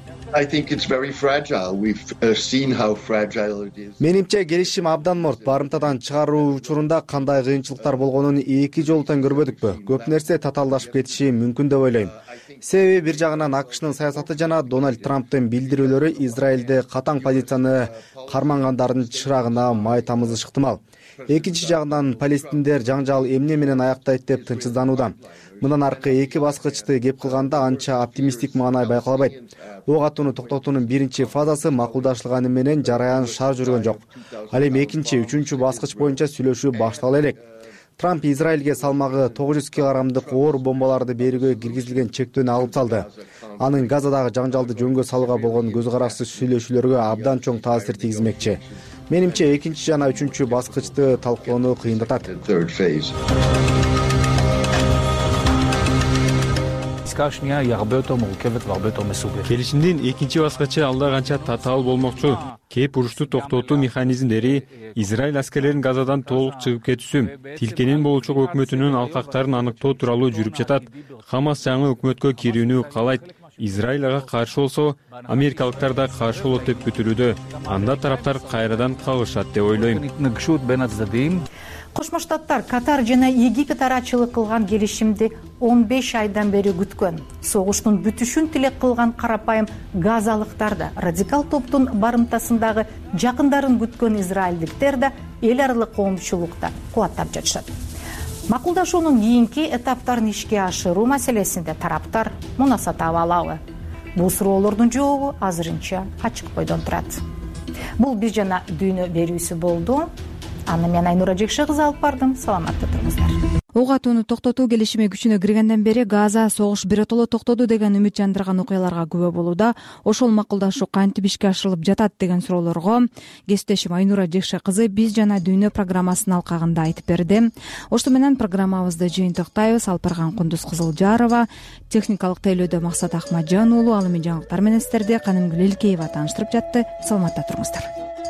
Менимче келишим абдан морт. Барымтадан чыгаруу учурунда кандай кыйынчылыктар болгонун эки жолтон көрбөдүкпү? Көп нерсе татаалдашып кетиши мүмкүн деп ойлойм. Себеби бир жагынан АКШнын саясаты жана Дональд Трамптын билдирүүлөрү Израилде катаң позицияны кармангандардын чырагына май тамызышы ыктымал. Экинчи жагынан палестиндер жаңжал эмне менен аяктайт деп тынчсызданууда. Мындан аркы эки баскычты кеп кылганда анча оптимисттик маанай байкалбайт. Ок атууну токтотуунун биринчи фазасы макулдашылганы менен жараян шаар жүргөн жок. Ал эми экинчи, үчүнчү баскыч боюнча сүйлөшүү баштала элек. Трамп Израилге салмагы тогуз жүз килограммдык оор бомбаларды берүүгө киргизилген чектөөнү алып салды. Анын Газадагы жаңжалды жөнгө салууга болгон көз карашсыз сүйлөшүүлөргө абдан чоң таасир тийгизмекчи. менимче экинчи жана үчүнчү баскычты талкуулоону кыйындатат. келишимдин экинчи баскычы алда канча татаал болмокчу. Кеп урушту токтотуу механизмдери, Израиль аскерлеринин Газадан толук чыгып кетүүсү, Тилкенин болчок өкмөтүнүн алкактарын аныктоо тууралуу жүрүп жатат. Хамас жаңы өкмөткө кирүүнү каалайт. Израиль ага каршы болсо, америкалыктар да каршы болот деп күтүлүүдө. Анда тараптар кайрадан кагышат деп ойлойм. Кошмо Штаттар Катар жана Египет арачылык кылган келишимди он беш айдан бери күткөн. Согуштун бүтүшүн тилек кылган карапайым газалыктар да, радикал топтун барымтасындагы жакындарын күткөн израилдиктер да эл аралык коомчулукта кубаттап жатышат. Макулдашуунун кийинки этаптарын ишке ашыруу маселесинде тараптар мунасат таба алабы? Бул суроолордун жообу азырынча ачык бойдон турат. Бул биз жана дүйнө берүүсү болду. Аны мен Айнура Жекше кызы алып бардым. Саламатта туруңуздар. Ок атууну токтотуу келишими күчүнө киргенден бери Газа согуш биротоло токтоду деген үмүт жандырган окуяларга күбө болууда. Ошол макулдашуу кантип ишке ашырылып жатат деген суроолорго кесиптешим Айнура Жекше кызы биз жана дүйнө программасынын алкагында айтып берди. Ошто менен программабызды жыйынтыктайбыз. Алып барган Кундуз Кызылжарова, техникалык тейлөөдө Максат Ахмаджан уулу, ал эми жаңылыктар менен сиздерди Канымгүл Элкеева тааныштырып жатты. Саламатта туруңуздар.